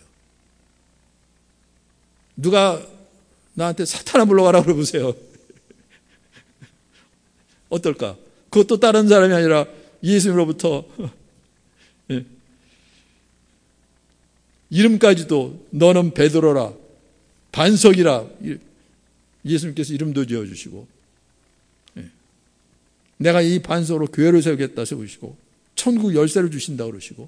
누가 나한테 사탄아 물러가라 그러보세요. 어떨까? 그것도 다른 사람이 아니라 예수님으로부터 이름까지도 너는 베드로라, 반석이라, 예수님께서 이름도 지어주시고, 내가 이 반석으로 교회를 세우겠다 세우시고, 천국 열쇠를 주신다 그러시고,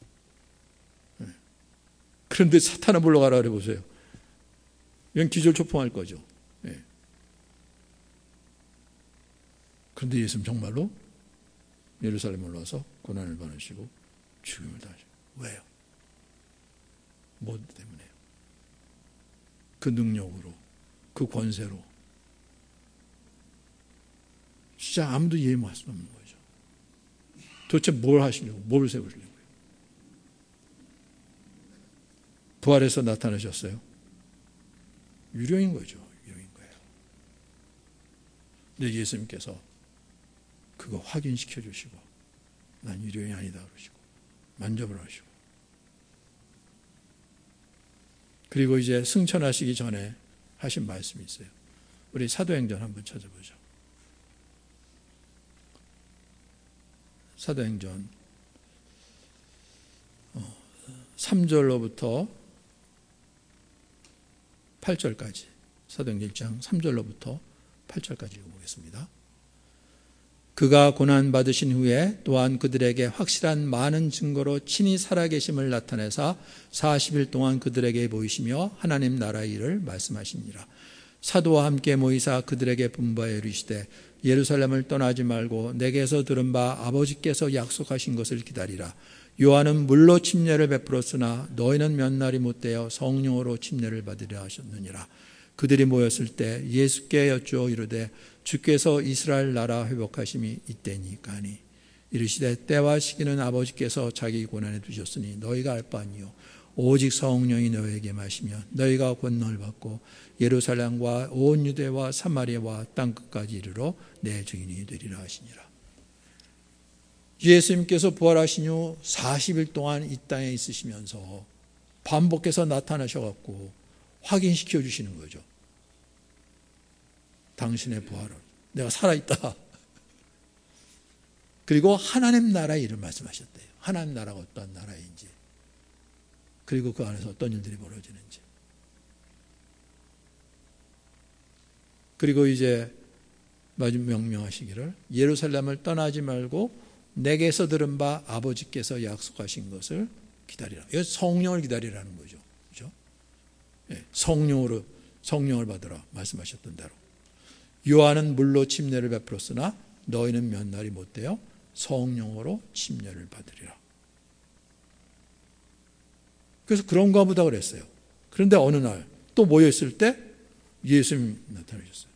그런데 사탄아 물러가라 그래 보세요. 이건 기절초풍할 거죠. 그런데 예수님 정말로 예루살렘에 올라와서 고난을 받으시고 죽임을 당하시고. 왜요? 뭐 때문에요? 그 능력으로, 그 권세로. 진짜 아무도 이해 할 수 없는 거죠. 도대체 뭘 하시려고, 뭘 세우시려고요? 부활해서 나타나셨어요. 유령인 거죠. 유령인 거예요. 근데 예수님께서 그거 확인시켜 주시고, 난 유령이 아니다 그러시고 만져보라 하시고, 그리고 이제 승천하시기 전에 하신 말씀이 있어요. 우리 사도행전 한번 찾아보죠. 사도행전 3절로부터 8절까지, 사도행전 1장 3절로부터 8절까지 읽어보겠습니다. 그가 고난받으신 후에 또한 그들에게 확실한 많은 증거로 친히 살아계심을 나타내사 40일 동안 그들에게 보이시며 하나님 나라의 일을 말씀하시니라. 사도와 함께 모이사 그들에게 분부하여 이르시되 예루살렘을 떠나지 말고 내게서 들은 바 아버지께서 약속하신 것을 기다리라. 요한은 물로 침례를 베풀었으나 너희는 몇 날이 못되어 성령으로 침례를 받으려 하셨느니라. 그들이 모였을 때 예수께 여쭈어 이르되 주께서 이스라엘 나라 회복하심이 이때니까 하니 이르시되 때와 시기는 아버지께서 자기 권한에 두셨으니 너희가 알 바 아니요 오직 성령이 너희에게 마시면 너희가 권능을 받고 예루살렘과 온 유대와 사마리아와 땅끝까지 이르러 내 증인이 되리라 하시니라. 예수님께서 부활하신 후 40일 동안 이 땅에 있으시면서 반복해서 나타나셔갖고 확인시켜 주시는 거죠. 당신의 부활을, 내가 살아있다. 그리고 하나님 나라의 일을 말씀하셨대요. 하나님 나라가 어떤 나라인지, 그리고 그 안에서 어떤 일들이 벌어지는지. 그리고 이제 마지막 명령하시기를 예루살렘을 떠나지 말고 내게서 들은 바 아버지께서 약속하신 것을 기다리라. 이거 성령을 기다리라는 거죠. 그렇죠? 네, 성령을 받으라 말씀하셨던 대로. 요한은 물로 침례를 베풀었으나 너희는 몇 날이 못되어 성령으로 침례를 받으리라. 그래서 그런가 보다 그랬어요. 그런데 어느 날 또 모여있을 때 예수님이 나타나셨어요.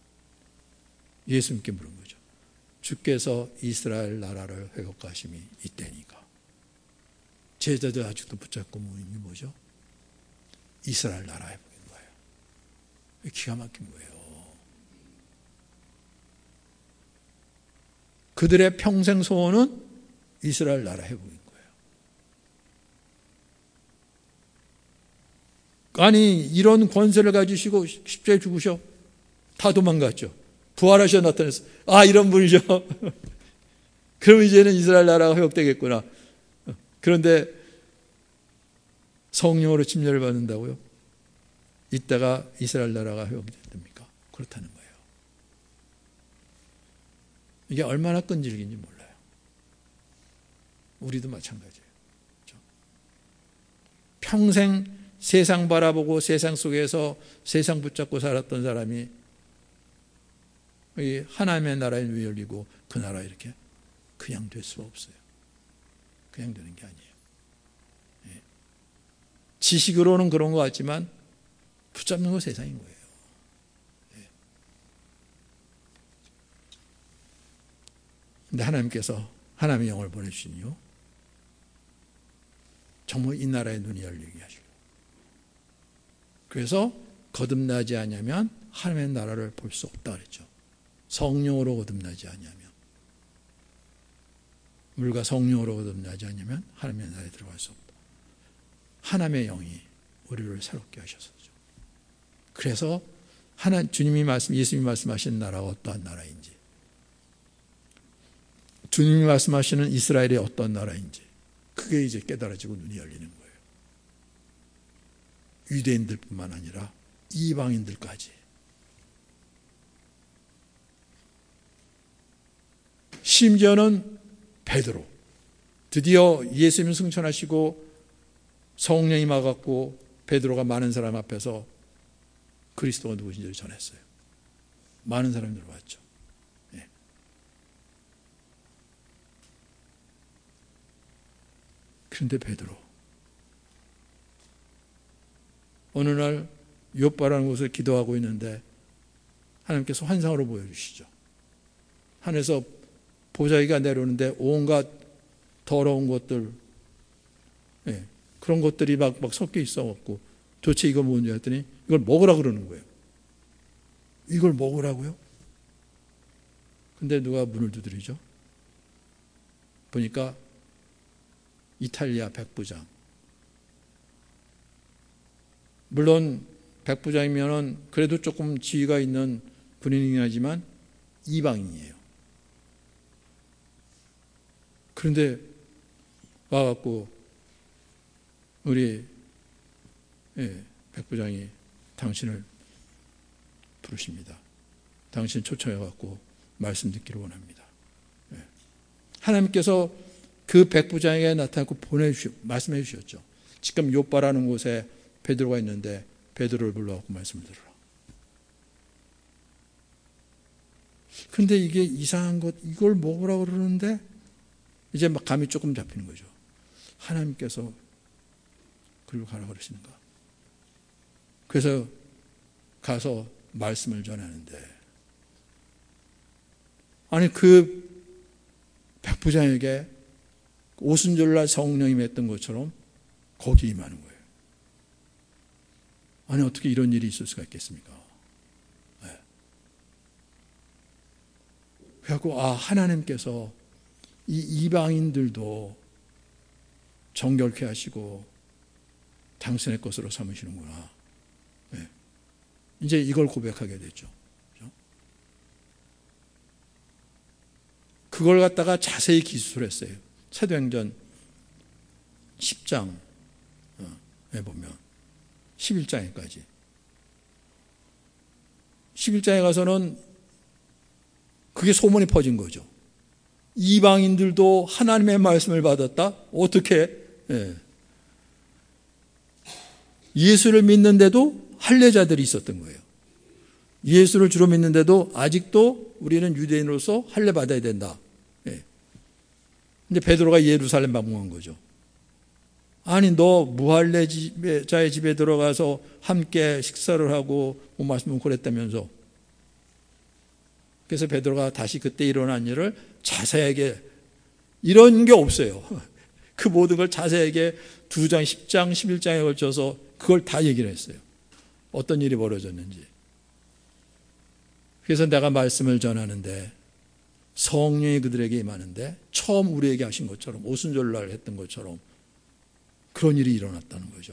예수님께 물은 거죠. 주께서 이스라엘 나라를 회복하심이 이때니까. 제자들 아직도 붙잡고 모이는 게 뭐죠? 이스라엘 나라 회복인 거예요. 기가 막힌 거예요. 그들의 평생 소원은 이스라엘 나라 회복인 거예요. 아니 이런 권세를 가지시고 십자가에 죽으셔. 다 도망갔죠. 부활하셔 나타났어. 아 이런 분이죠. 그럼 이제는 이스라엘 나라가 회복되겠구나. 그런데 성령으로 침례를 받는다고요? 이때가 이스라엘 나라가 회복됩니까? 그렇다는 거예요. 이게 얼마나 끈질긴지 몰라요. 우리도 마찬가지예요. 그렇죠? 평생 세상 바라보고 세상 속에서 세상 붙잡고 살았던 사람이 하나님의 나라에 눈이 열리고 그 나라 이렇게 그냥 될 수 없어요. 그냥 되는 게 아니에요. 예. 지식으로는 그런 것 같지만 붙잡는 건 세상인 거예요. 예. 근데 하나님께서 하나님의 영을 보내주신 이유 정말 이 나라의 눈이 열리게 하시고 그래서 거듭나지 않으면 하나님의 나라를 볼 수 없다 그랬죠. 성령으로 거듭나지 않으면 물과 성령으로 거듭나지 않으면 하나님의 나라에 들어갈 수 없다. 하나님의 영이 우리를 새롭게 하셔서죠. 그래서 예수님이 말씀하신 나라가 어떠한 나라인지, 주님이 말씀하시는 이스라엘이 어떤 나라인지, 그게 이제 깨달아지고 눈이 열리는 거예요. 유대인들뿐만 아니라 이방인들까지. 심지어는 베드로, 드디어 예수님 승천하시고 성령이 임하갖고 베드로가 많은 사람 앞에서 그리스도가 누구신지를 전했어요. 많은 사람이 들어왔죠. 예. 그런데 베드로 어느 날 요빠라는 곳에 기도하고 있는데 하나님께서 환상으로 보여주시죠. 하늘에서 보자기가 내려오는데 온갖 더러운 것들, 예, 그런 것들이 막 섞여 있어갖고 도대체 이거 뭔지 했더니 이걸 먹으라 그러는 거예요. 이걸 먹으라고요? 근데 누가 문을 두드리죠? 보니까 이탈리아 백부장. 물론 백부장이면은 그래도 조금 지위가 있는 분이긴 하지만 이방인이에요. 그런데 와갖고 우리 백부장이 당신을 부르십니다. 당신 초청해갖고 말씀 듣기를 원합니다. 하나님께서 그 백부장에게 나타나고 말씀해 주셨죠. 지금 요빠라는 곳에 베드로가 있는데 베드로를 불러갖고 말씀을 들으라. 근데 이게 이상한 것, 이걸 먹으라고 그러는데 이제 막 감이 조금 잡히는 거죠. 하나님께서 그리고 가라 그러시는가. 그래서 가서 말씀을 전하는데 아니 그 백부장에게 오순절날 성령이 맺던 것처럼 거기 임하는 거예요. 아니 어떻게 이런 일이 있을 수가 있겠습니까? 네. 그래갖고 하나님께서 이 이방인들도 정결케 하시고 당신의 것으로 삼으시는구나. 네. 이제 이걸 고백하게 됐죠. 그렇죠? 그걸 갖다가 자세히 기술했어요. 사도행전 10장에 보면 11장에까지 11장에 가서는 그게 소문이 퍼진 거죠. 이방인들도 하나님의 말씀을 받았다? 어떻게? 예수를 믿는데도 할례자들이 있었던 거예요. 예수를 주로 믿는데도 아직도 우리는 유대인으로서 할례 받아야 된다. 근데 베드로가 예루살렘 방문한 거죠. 아니 너 무할례자의 집에 들어가서 함께 식사를 하고 말씀을 그랬다면서. 그래서 베드로가 다시 그때 일어난 일을 자세하게, 이런 게 없어요. 그 모든 걸 자세하게 2장, 10장, 11장에 걸쳐서 그걸 다 얘기를 했어요. 어떤 일이 벌어졌는지. 그래서 내가 말씀을 전하는데 성령이 그들에게 임하는데 처음 우리에게 하신 것처럼 오순절날 했던 것처럼 그런 일이 일어났다는 거죠.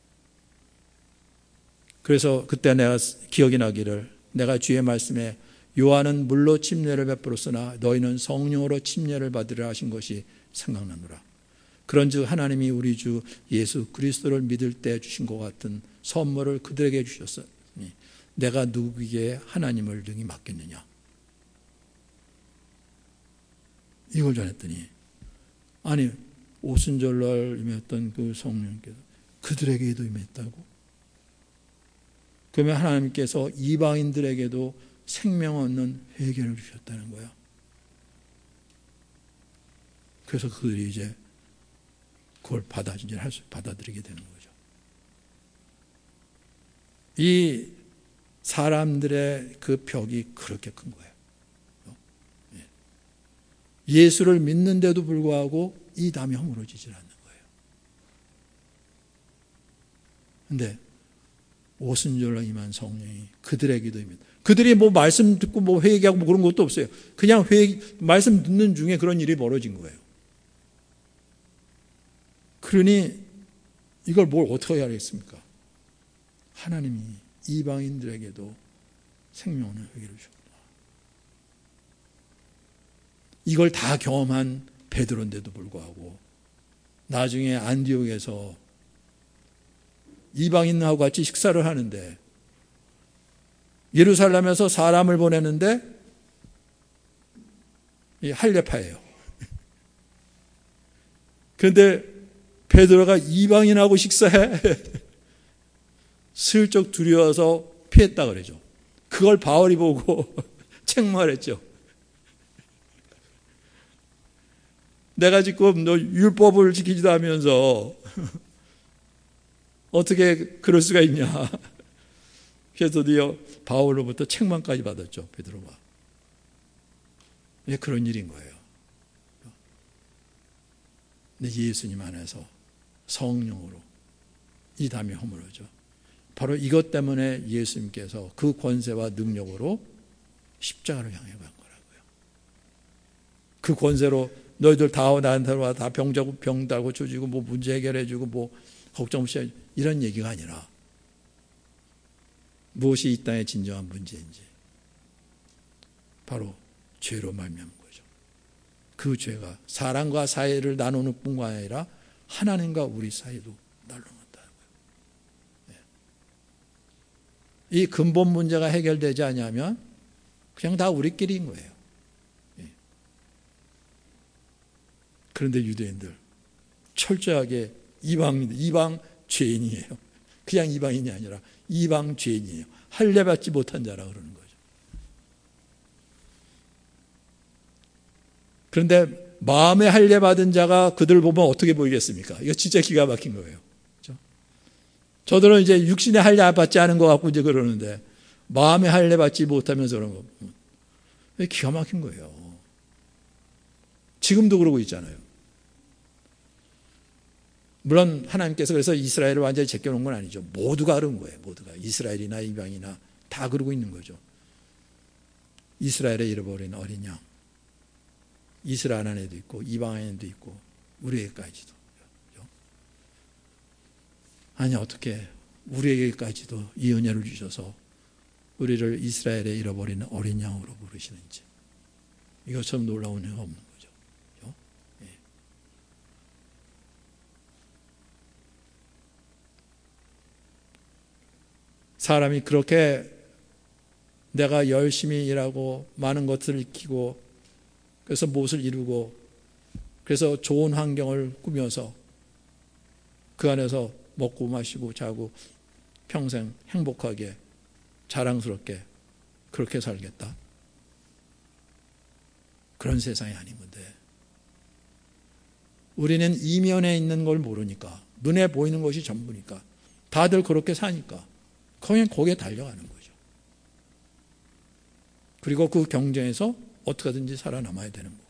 그래서 그때 내가 기억이 나기를 내가 주의 말씀에 요한은 물로 침례를 베풀었으나 너희는 성령으로 침례를 받으라 하신 것이 생각나노라. 그런즉 하나님이 우리 주 예수 그리스도를 믿을 때 주신 것 같은 선물을 그들에게 주셨으니 내가 누구에게 하나님을 능히 맡겠느냐. 이걸 전했더니 아니 오순절날 임했던 그 성령께서 그들에게도 임했다고. 그러면 하나님께서 이방인들에게도 생명 얻는 회개를 주셨다는 거야. 그래서 그들이 이제 그걸 받아들이게 되는 거죠. 이 사람들의 그 벽이 그렇게 큰 거예요. 예수를 믿는데도 불구하고 이 담이 허물어지질 않는 거예요. 그런데 오순절로 임한 성령이 그들에게도 임했다. 그들이 뭐 말씀 듣고 뭐 회개하고 뭐 그런 것도 없어요. 그냥 말씀 듣는 중에 그런 일이 벌어진 거예요. 그러니 이걸 뭘 어떻게 해야 하겠습니까? 하나님이 이방인들에게도 생명의 회개를 주셨다. 이걸 다 경험한 베드로인데도 불구하고 나중에 안디옥에서 이방인하고 같이 식사를 하는데 예루살렘에서 사람을 보내는데 할례파예요. 그런데 베드로가 이방인하고 식사해 슬쩍 두려워서 피했다 그러죠. 그걸 바울이 보고 책망했죠. 내가 지금 너 율법을 지키지도 하면서 어떻게 그럴 수가 있냐. 그래서 드디어 바울로부터 책망까지 받았죠. 베드로가. 그런 일인 거예요. 근데 예수님 안에서 성령으로 이 담이 허물어져. 바로 이것 때문에 예수님께서 그 권세와 능력으로 십자가를 향해 간 거라고요. 그 권세로 너희들 다 나한테 와 다 병 달고 조지고 뭐 문제 해결해주고 뭐 걱정 없이 이런 얘기가 아니라 무엇이 이 땅의 진정한 문제인지 바로 죄로 말미암은 거죠. 그 죄가 사람과 사이를 나누는 뿐만 아니라 하나님과 우리 사이도 날라간다고요. 이 근본 문제가 해결되지 않으면 그냥 다 우리끼리인 거예요. 그런데 유대인들 철저하게 이방 죄인이에요. 그냥 이방인이 아니라 이방 죄인이에요. 할례받지 못한 자라 그러는 거죠. 그런데 마음에 할례받은 자가 그들 보면 어떻게 보이겠습니까? 이거 진짜 기가 막힌 거예요. 그렇죠? 저들은 이제 육신의 할례받지 않은 것 같고 이제 그러는데 마음에 할례받지 못하면서 그런 거 기가 막힌 거예요. 지금도 그러고 있잖아요. 물론 하나님께서 그래서 이스라엘을 완전히 제껴놓은 건 아니죠. 모두가 그런 거예요. 모두가. 이스라엘이나 이방이나 다 그러고 있는 거죠. 이스라엘에 잃어버린 어린 양. 이스라엘 안에도 있고 이방 안에도 있고 우리에게까지도. 아니 어떻게 우리에게까지도 이 은혜를 주셔서 우리를 이스라엘에 잃어버린 어린 양으로 부르시는지. 이것처럼 놀라운 은혜가 없는 거죠. 사람이 그렇게 내가 열심히 일하고 많은 것들을 익히고 그래서 무엇을 이루고 그래서 좋은 환경을 꾸며서 그 안에서 먹고 마시고 자고 평생 행복하게 자랑스럽게 그렇게 살겠다. 그런 세상이 아닌 건데 우리는 이면에 있는 걸 모르니까 눈에 보이는 것이 전부니까 다들 그렇게 사니까 그냥 거기에 달려가는 거죠. 그리고 그 경쟁에서 어떻게든지 살아남아야 되는 거고.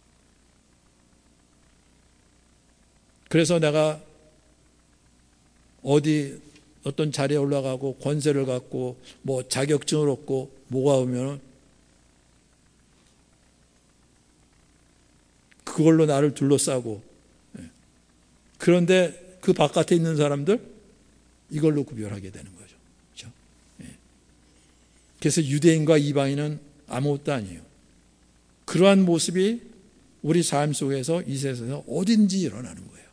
그래서 내가 어디 어떤 자리에 올라가고 권세를 갖고 뭐 자격증을 얻고 뭐가 오면 그걸로 나를 둘러싸고, 그런데 그 바깥에 있는 사람들 이걸로 구별하게 되는 거죠. 그렇죠? 그래서 유대인과 이방인은 아무것도 아니에요. 그러한 모습이 우리 삶 속에서 이 세상에서 어딘지 일어나는 거예요.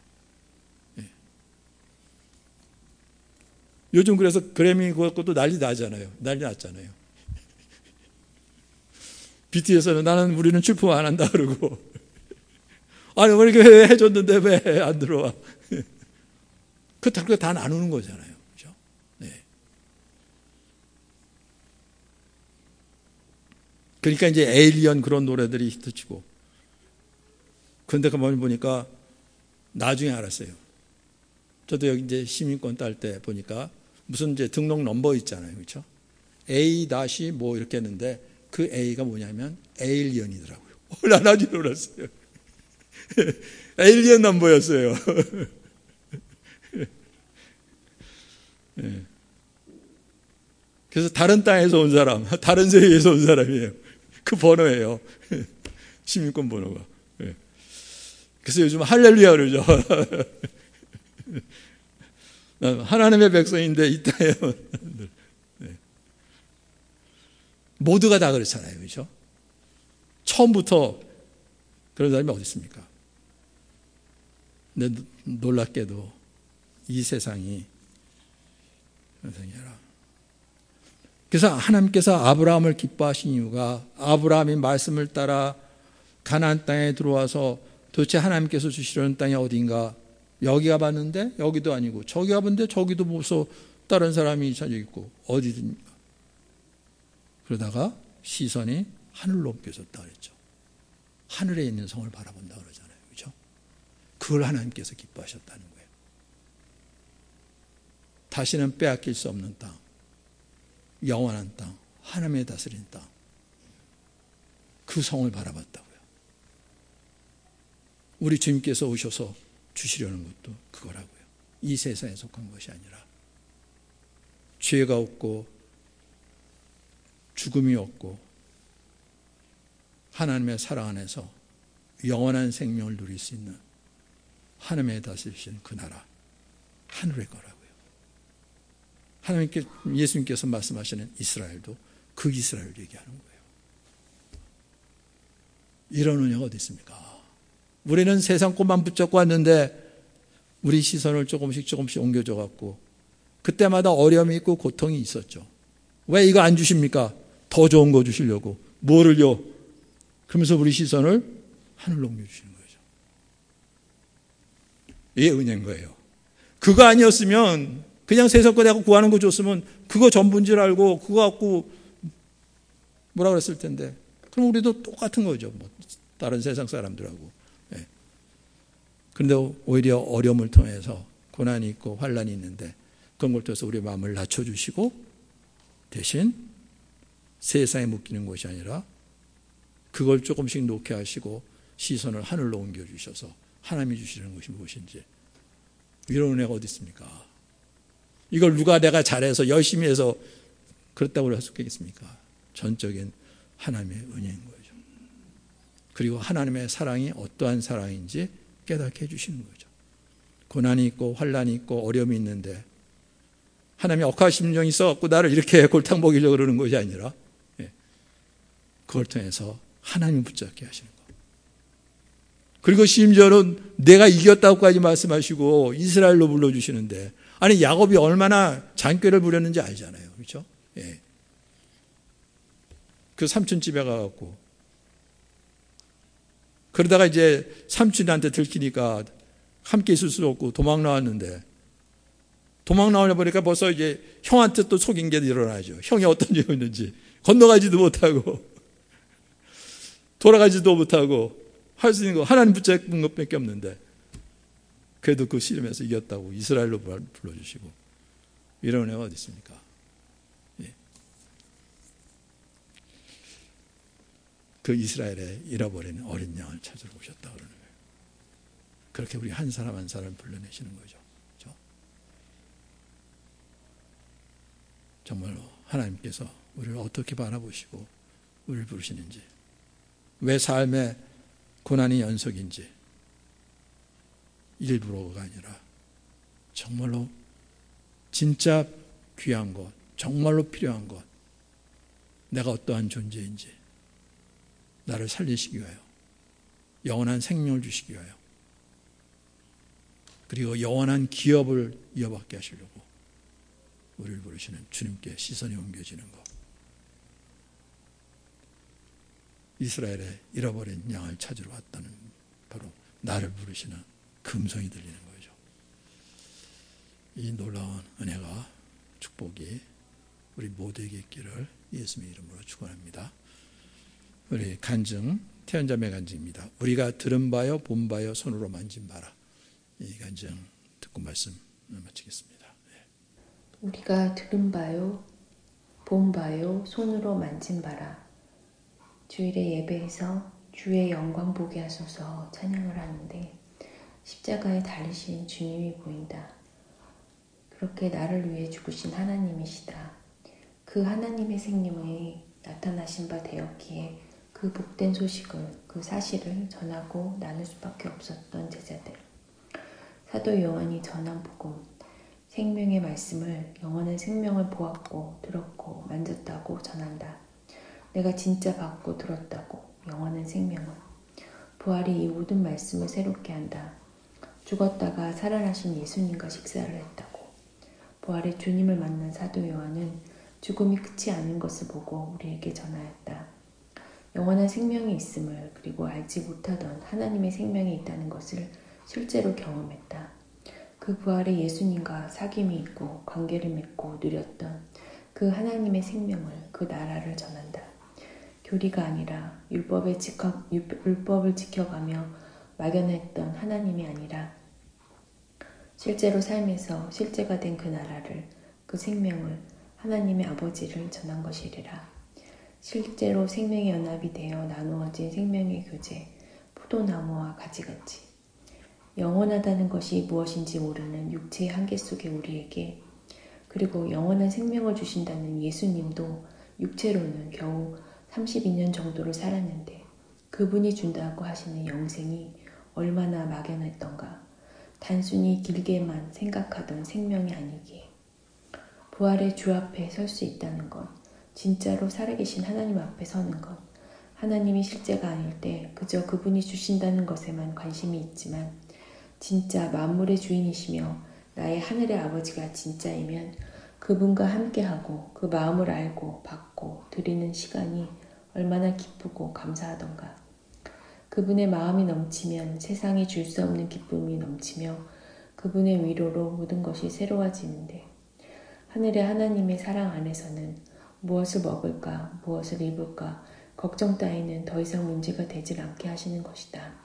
요즘 그래서 그래미 그것도 난리 나잖아요. 난리 났잖아요. BTS는 우리는 출품 안 한다 그러고, 아니 왜 이렇게 해줬는데 왜 안 들어와? 그렇게 다 나누는 거잖아요. 그렇죠? 네. 그러니까 이제 에일리언 그런 노래들이 히트치고, 그런데 가만히 보니까 나중에 알았어요. 저도 여기 이제 시민권 딸 때 보니까 무슨 이제 등록 넘버 있잖아요. 그렇죠? A 다시 뭐 이렇게 했는데 그 A가 뭐냐면 에일리언이더라고요. 나 나중에 놀랐어요. 에일리언 넘버였어요. 그래서 다른 땅에서 온 사람, 다른 세계에서 온 사람이에요. 그 번호예요. 시민권 번호가. 그래서 요즘 할렐루야 그러죠. 하나님의 백성인데 이 땅에 모두가 다 그렇잖아요. 그렇죠? 처음부터 그런 사람이 어디 있습니까? 근데 놀랍게도 이 세상이 세상이라. 그래서 하나님께서 아브라함을 기뻐하신 이유가 아브라함이 말씀을 따라 가나안 땅에 들어와서 도대체 하나님께서 주시려는 땅이 어딘가, 여기 가봤는데 여기도 아니고 저기 가봤는데 저기도 벌써 다른 사람이 찾아 있고 어디든가. 그러다가 시선이 하늘로 옮겨졌다 그랬죠. 하늘에 있는 성을 바라본다 그러잖아요. 그렇죠? 그걸 하나님께서 기뻐하셨다는 거예요. 다시는 빼앗길 수 없는 땅, 영원한 땅, 하나님의 다스린 땅, 그 성을 바라봤다고요. 우리 주님께서 오셔서 주시려는 것도 그거라고요. 이 세상에 속한 것이 아니라 죄가 없고 죽음이 없고 하나님의 사랑 안에서 영원한 생명을 누릴 수 있는 하나님의 다스리신 그 나라, 하늘의 거라고요. 하나님께, 예수님께서 말씀하시는 이스라엘도 그 이스라엘 얘기하는 거예요. 이런 은혜가 어디 있습니까? 우리는 세상 꽃만 붙잡고 왔는데 우리 시선을 조금씩 옮겨줘 갖고 그때마다 어려움이 있고 고통이 있었죠. 왜 이거 안 주십니까? 더 좋은 거 주시려고. 뭐를요? 그러면서 우리 시선을 하늘로 옮겨주시는 거죠. 이게 은혜인 거예요. 그거 아니었으면 그냥 세상 거 내가 구하는 거 줬으면 그거 전부인 줄 알고 그거 갖고 뭐라 그랬을 텐데, 그럼 우리도 똑같은 거죠. 뭐 다른 세상 사람들하고. 예. 그런데 오히려 어려움을 통해서 고난이 있고 환란이 있는데 그런 걸 통해서 우리 마음을 낮춰주시고 대신 세상에 묶이는 것이 아니라 그걸 조금씩 놓게 하시고 시선을 하늘로 옮겨주셔서 하나님이 주시는 것이 무엇인지, 이런 은혜가 어디 있습니까? 이걸 누가 내가 잘해서 열심히 해서 그렇다고 할 수 있겠습니까? 전적인 하나님의 은혜인 거죠. 그리고 하나님의 사랑이 어떠한 사랑인지 깨닫게 해주시는 거죠. 고난이 있고 환란이 있고 어려움이 있는데 하나님이 억하신 심정이 있어갖고 나를 이렇게 골탕 먹이려고 그러는 것이 아니라 그걸 통해서 하나님 붙잡게 하시는 것. 그리고 심지어는 내가 이겼다고까지 말씀하시고 이스라엘로 불러주시는데, 아니 야곱이 얼마나 잔꾀를 부렸는지 알잖아요. 그렇죠? 예. 그 삼촌 집에 가갖고 그러다가 이제 삼촌한테 들키니까 함께 있을 수 없고 도망 나왔는데, 도망 나오려 보니까 벌써 이제 형한테 또 속인 게 일어나죠. 형이 어떤 일이었는지 건너가지도 못하고 돌아가지도 못하고 할 수 있는 거 하나님 붙잡은 것밖에 없는데, 그래도 그 씨름에서 이겼다고 이스라엘로 불러주시고, 이런 은혜가 어디 있습니까? 예. 그 이스라엘에 잃어버린 어린 양을 찾으러 오셨다 그러는 거예요. 그렇게 우리 한 사람 한 사람을 불러내시는 거죠. 그렇죠? 정말로 하나님께서 우리를 어떻게 바라보시고 우리를 부르시는지, 왜 삶의 고난이 연속인지, 일부러가 아니라 정말로 진짜 귀한 것, 정말로 필요한 것, 내가 어떠한 존재인지 나를 살리시기 위하여, 영원한 생명을 주시기 위하여, 그리고 영원한 기업을 이어받게 하시려고 우리를 부르시는 주님께 시선이 옮겨지는 것. 이스라엘의 잃어버린 양을 찾으러 왔다는 바로 나를 부르시는 금성이 들리는 거죠. 이 놀라운 은혜가, 축복이 우리 모두에게 있기를 예수님의 이름으로 축원합니다. 우리 간증, 태연자매 간증입니다. 우리가 들은 바요 본 바요 손으로 만진 바라. 이 간증 듣고 말씀 마치겠습니다. 우리가 들은 바요 본 바요 손으로 만진 바라. 주일의 예배에서 주의 영광 보게 하소서 찬양을 하는데 십자가에 달리신 주님이 보인다. 그렇게 나를 위해 죽으신 하나님이시다. 그 하나님의 생명이 나타나신 바 되었기에 그 복된 소식을, 그 사실을 전하고 나눌 수밖에 없었던 제자들. 사도 요한이 전한 복음, 생명의 말씀을, 영원한 생명을 보았고 들었고 만졌다고 전한다. 내가 진짜 받고 들었다고, 영원한 생명을. 부활이 이 모든 말씀을 새롭게 한다. 죽었다가 살아나신 예수님과 식사를 했다고. 부활의 주님을 만난 사도 요한은 죽음이 끝이 아닌 것을 보고 우리에게 전하였다. 영원한 생명이 있음을, 그리고 알지 못하던 하나님의 생명이 있다는 것을 실제로 경험했다. 그 부활의 예수님과 사귐이 있고 관계를 맺고 누렸던 그 하나님의 생명을, 그 나라를 전한다. 교리가 아니라 율법을 지켜가며 막연했던 하나님이 아니라 실제로 삶에서 실제가 된 그 나라를, 그 생명을, 하나님의 아버지를 전한 것이리라. 실제로 생명의 연합이 되어 나누어진 생명의 교제, 포도나무와 가지같이. 영원하다는 것이 무엇인지 모르는 육체의 한계 속에 우리에게, 그리고 영원한 생명을 주신다는 예수님도 육체로는 겨우 32년 정도를 살았는데 그분이 준다고 하시는 영생이 얼마나 막연했던가. 단순히 길게만 생각하던 생명이 아니기에. 부활의 주 앞에 설 수 있다는 것, 진짜로 살아계신 하나님 앞에 서는 것, 하나님이 실제가 아닐 때 그저 그분이 주신다는 것에만 관심이 있지만 진짜 만물의 주인이시며 나의 하늘의 아버지가 진짜이면 그분과 함께하고 그 마음을 알고 받고 드리는 시간이 얼마나 기쁘고 감사하던가. 그분의 마음이 넘치면 세상이 줄 수 없는 기쁨이 넘치며 그분의 위로로 모든 것이 새로워지는데, 하늘의 하나님의 사랑 안에서는 무엇을 먹을까, 무엇을 입을까 걱정 따위는 더 이상 문제가 되질 않게 하시는 것이다.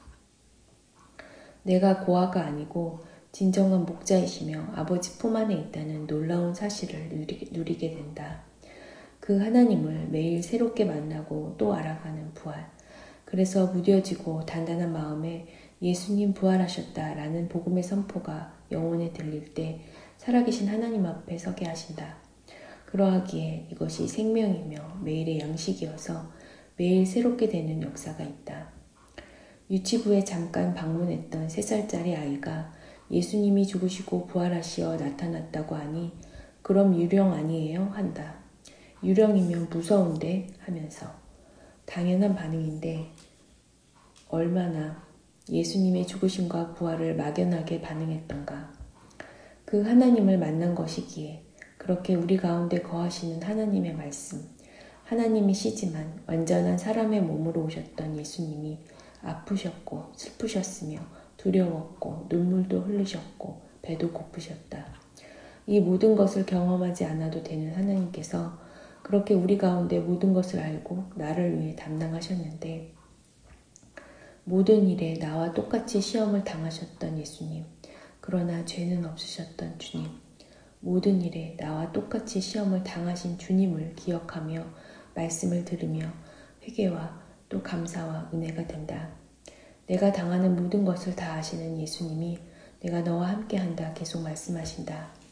내가 고아가 아니고 진정한 목자이시며 아버지 품 안에 있다는 놀라운 사실을 누리게 된다. 그 하나님을 매일 새롭게 만나고 또 알아가는 부활. 그래서 무뎌지고 단단한 마음에 예수님 부활하셨다라는 복음의 선포가 영혼에 들릴 때 살아계신 하나님 앞에 서게 하신다. 그러하기에 이것이 생명이며 매일의 양식이어서 매일 새롭게 되는 역사가 있다. 유치부에 잠깐 방문했던 3살짜리 아이가 예수님이 죽으시고 부활하시어 나타났다고 하니 그럼 유령 아니에요? 한다. 유령이면 무서운데? 하면서. 당연한 반응인데 얼마나 예수님의 죽으심과 부활을 막연하게 반응했던가. 그 하나님을 만난 것이기에 그렇게 우리 가운데 거하시는 하나님의 말씀, 하나님이시지만 완전한 사람의 몸으로 오셨던 예수님이 아프셨고 슬프셨으며 두려웠고 눈물도 흘리셨고 배도 고프셨다. 이 모든 것을 경험하지 않아도 되는 하나님께서 그렇게 우리 가운데 모든 것을 알고 나를 위해 담당하셨는데, 모든 일에 나와 똑같이 시험을 당하셨던 예수님, 그러나 죄는 없으셨던 주님, 모든 일에 나와 똑같이 시험을 당하신 주님을 기억하며 말씀을 들으며 회개와 또 감사와 은혜가 된다. 내가 당하는 모든 것을 다 아시는 예수님이 내가 너와 함께한다 계속 말씀하신다.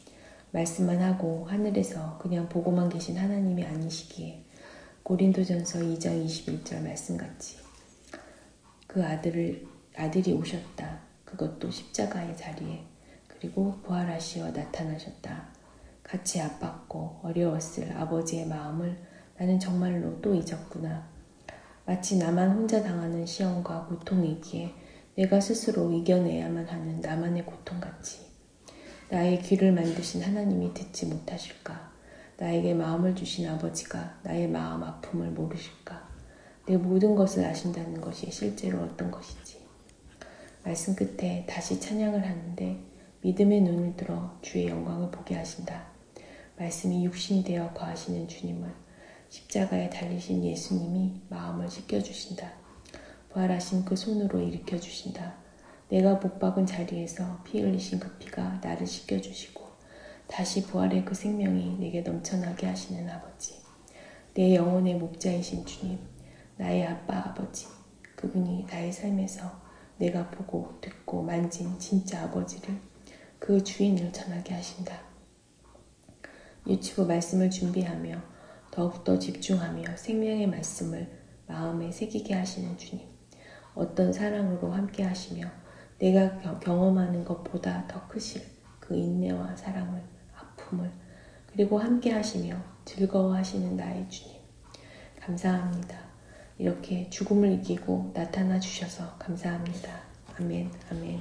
말씀만 하고 하늘에서 그냥 보고만 계신 하나님이 아니시기에 고린도전서 2장 21절 말씀같이 그 아들이 오셨다. 그것도 십자가의 자리에. 그리고 부활하시어 나타나셨다. 같이 아팠고 어려웠을 아버지의 마음을 나는 정말로 또 잊었구나. 마치 나만 혼자 당하는 시험과 고통이기에 내가 스스로 이겨내야만 하는 나만의 고통같이. 나의 귀를 만드신 하나님이 듣지 못하실까? 나에게 마음을 주신 아버지가 나의 마음 아픔을 모르실까? 내 모든 것을 아신다는 것이 실제로 어떤 것이지. 말씀 끝에 다시 찬양을 하는데 믿음의 눈을 들어 주의 영광을 보게 하신다. 말씀이 육신이 되어 거하시는 주님을, 십자가에 달리신 예수님이 마음을 씻겨주신다. 부활하신 그 손으로 일으켜주신다. 내가 못 박은 자리에서 피 흘리신 그 피가 나를 씻겨주시고 다시 부활의 그 생명이 내게 넘쳐나게 하시는 아버지. 내 영혼의 목자이신 주님, 나의 아빠 아버지. 그분이 나의 삶에서 내가 보고 듣고 만진 진짜 아버지를, 그 주인을 전하게 하신다. 유튜브 말씀을 준비하며 더욱더 집중하며 생명의 말씀을 마음에 새기게 하시는 주님. 어떤 사랑으로 함께 하시며 내가 경험하는 것보다 더 크실 그 인내와 사랑을, 아픔을, 그리고 함께 하시며 즐거워하시는 나의 주님. 감사합니다. 이렇게 죽음을 이기고 나타나 주셔서 감사합니다. 아멘, 아멘.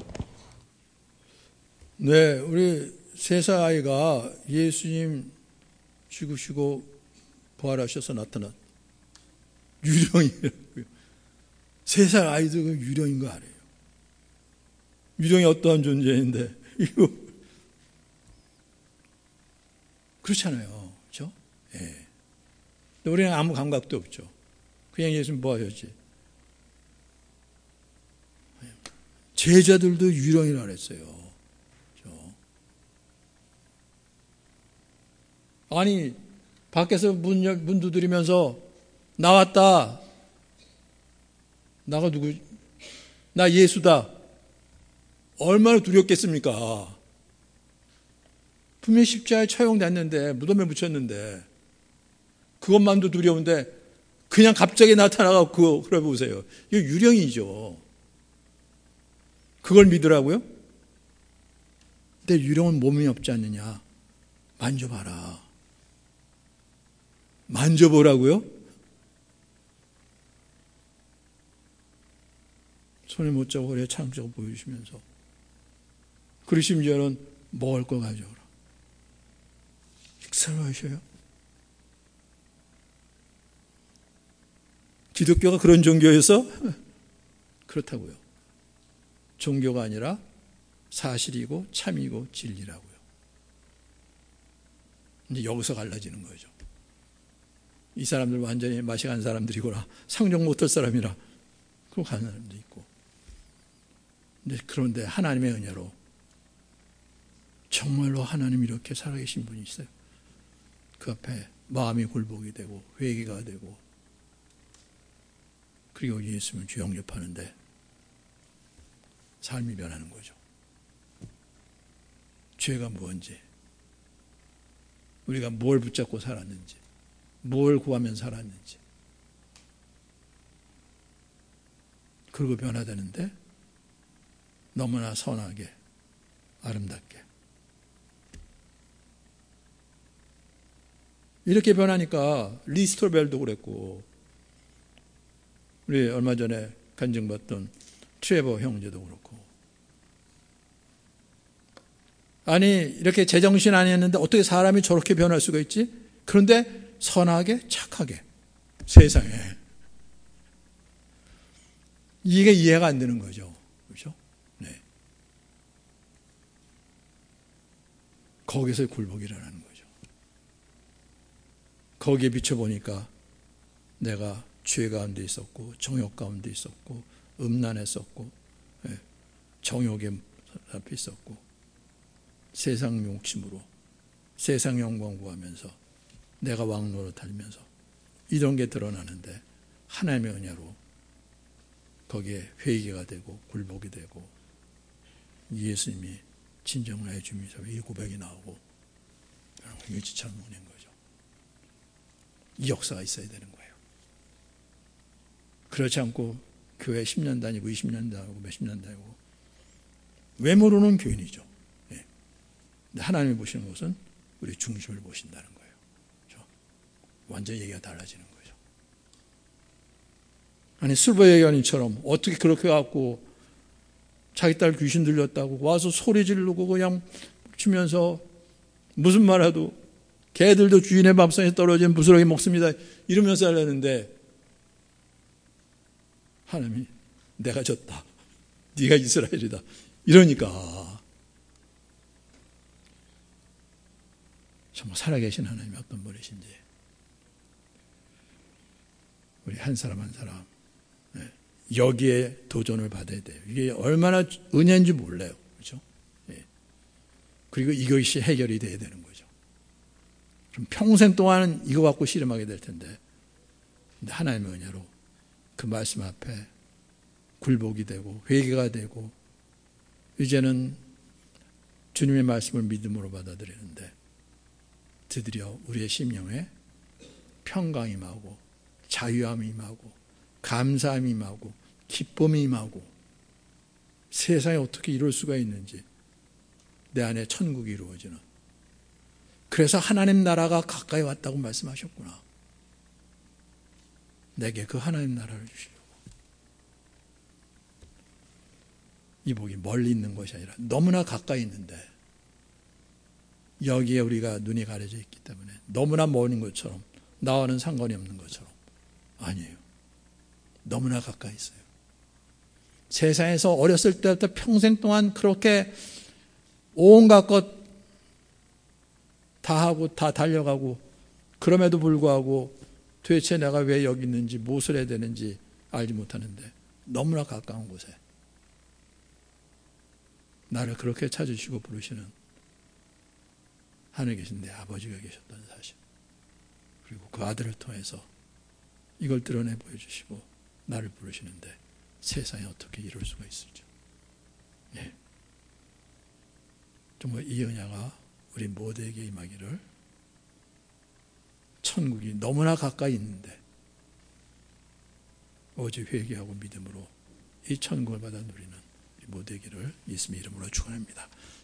네, 우리 3살 아이가 예수님 죽으시고 부활하셔서 나타난 유령이라고요. 3살 아이도 그 유령인 거 알아요. 유령이 어떠한 존재인데 이거 그렇잖아요, 그렇죠? 예. 우리는 아무 감각도 없죠. 그냥 예수님 부활하셨지. 제자들도 유령이라 그랬어요. 그렇죠? 아니 밖에서 문 두드리면서 나왔다. 나가 누구? 나 예수다. 얼마나 두렵겠습니까? 분명히 십자가에 처형됐는데 무덤에 묻혔는데 그것만도 두려운데 그냥 갑자기 나타나갖고 그래 보세요. 이거 유령이죠. 그걸 믿으라고요? 근데 유령은 몸이 없지 않느냐? 만져봐라. 만져보라고요? 손에 못 잡고 그래 창조가 보여주시면서 그리고 심지어는 먹을 거 가져오라. 식사를 하셔요? 기독교가 그런 종교여서? 그렇다고요. 종교가 아니라 사실이고 참이고 진리라고요. 이제 여기서 갈라지는 거죠. 이 사람들 완전히 맛이 간 사람들이거나 상종 못할 사람이라 그러고 가는 사람도 있고. 그런데 하나님의 은혜로 정말로 하나님 이렇게 살아계신 분이 있어요. 그 앞에 마음이 굴복이 되고 회개가 되고 그리고 예수님을 주 영접하는데 삶이 변하는 거죠. 죄가 뭔지, 우리가 뭘 붙잡고 살았는지, 뭘 구하면 살았는지, 그리고 변화되는데 너무나 선하게, 아름답게. 이렇게 변하니까 리스토벨도 그랬고, 우리 얼마 전에 간증받던 트레버 형제도 그렇고. 아니, 이렇게 제정신 아니었는데 어떻게 사람이 저렇게 변할 수가 있지? 그런데 선하게, 착하게. 세상에. 이게 이해가 안 되는 거죠. 그렇죠? 네. 거기서 굴복이 일어나는 거죠. 거기에 비춰보니까 내가 죄 가운데 있었고 정욕 가운데 있었고 음란했었고 정욕에 앞에 있었고 세상 욕심으로 세상 영광 구하면서 내가 왕노릇 하면서 이런 게 드러나는데 하나님의 은혜로 거기에 회개가 되고 굴복이 되고 예수님이 진정 나의 주님이시여 이 고백이 나오고 유치처럼 오는 거죠. 이 역사가 있어야 되는 거예요. 그렇지 않고 교회 10년 다니고 20년 다니고 몇십 년 다니고 외모로는 교인이죠. 예. 근데 하나님이 보시는 것은 우리 중심을 보신다는 거예요. 그렇죠? 완전히 얘기가 달라지는 거죠. 아니 술보의 여인처럼 어떻게 그렇게 갖고 자기 딸 귀신 들렸다고 와서 소리 지르고 그냥 치면서 무슨 말해도 개들도 주인의 밥상에 떨어진 부스러기 먹습니다 이러면서 하려는데 하나님이 내가 졌다. 네가 이스라엘이다. 이러니까 정말 살아계신 하나님이 어떤 분이신지 우리 한 사람 한 사람 여기에 도전을 받아야 돼요. 이게 얼마나 은혜인지 몰라요. 그렇죠? 예. 그리고 이것이 해결이 돼야 되는 거죠. 좀 평생 동안 이거 갖고 씨름하게 될 텐데 근데 하나님의 은혜로 그 말씀 앞에 굴복이 되고 회개가 되고 이제는 주님의 말씀을 믿음으로 받아들이는데 드디어 우리의 심령에 평강이 임하고 자유함이 임하고 감사함이 임하고 기쁨이 임하고 세상에 어떻게 이럴 수가 있는지 내 안에 천국이 이루어지는 그래서 하나님 나라가 가까이 왔다고 말씀하셨구나. 내게 그 하나님 나라를 주시려고. 이 복이 멀리 있는 것이 아니라 너무나 가까이 있는데 여기에 우리가 눈이 가려져 있기 때문에 너무나 먼 것처럼 나와는 상관이 없는 것처럼 아니에요. 너무나 가까이 있어요. 세상에서 어렸을 때부터 평생 동안 그렇게 온갖 것 다 하고 다 달려가고 그럼에도 불구하고 도대체 내가 왜 여기 있는지 무엇을 해야 되는지 알지 못하는데 너무나 가까운 곳에 나를 그렇게 찾으시고 부르시는 하늘에 계신 내 아버지가 계셨다는 사실 그리고 그 아들을 통해서 이걸 드러내 보여주시고 나를 부르시는데 세상에 어떻게 이럴 수가 있을지. 예. 정말 이 은혜가 우리 모두에게 임하기를 천국이 너무나 가까이 있는데 오직 회개하고 믿음으로 이 천국을 받아 누리는 우리 모두에게를 예수님의 이름으로 축원합니다.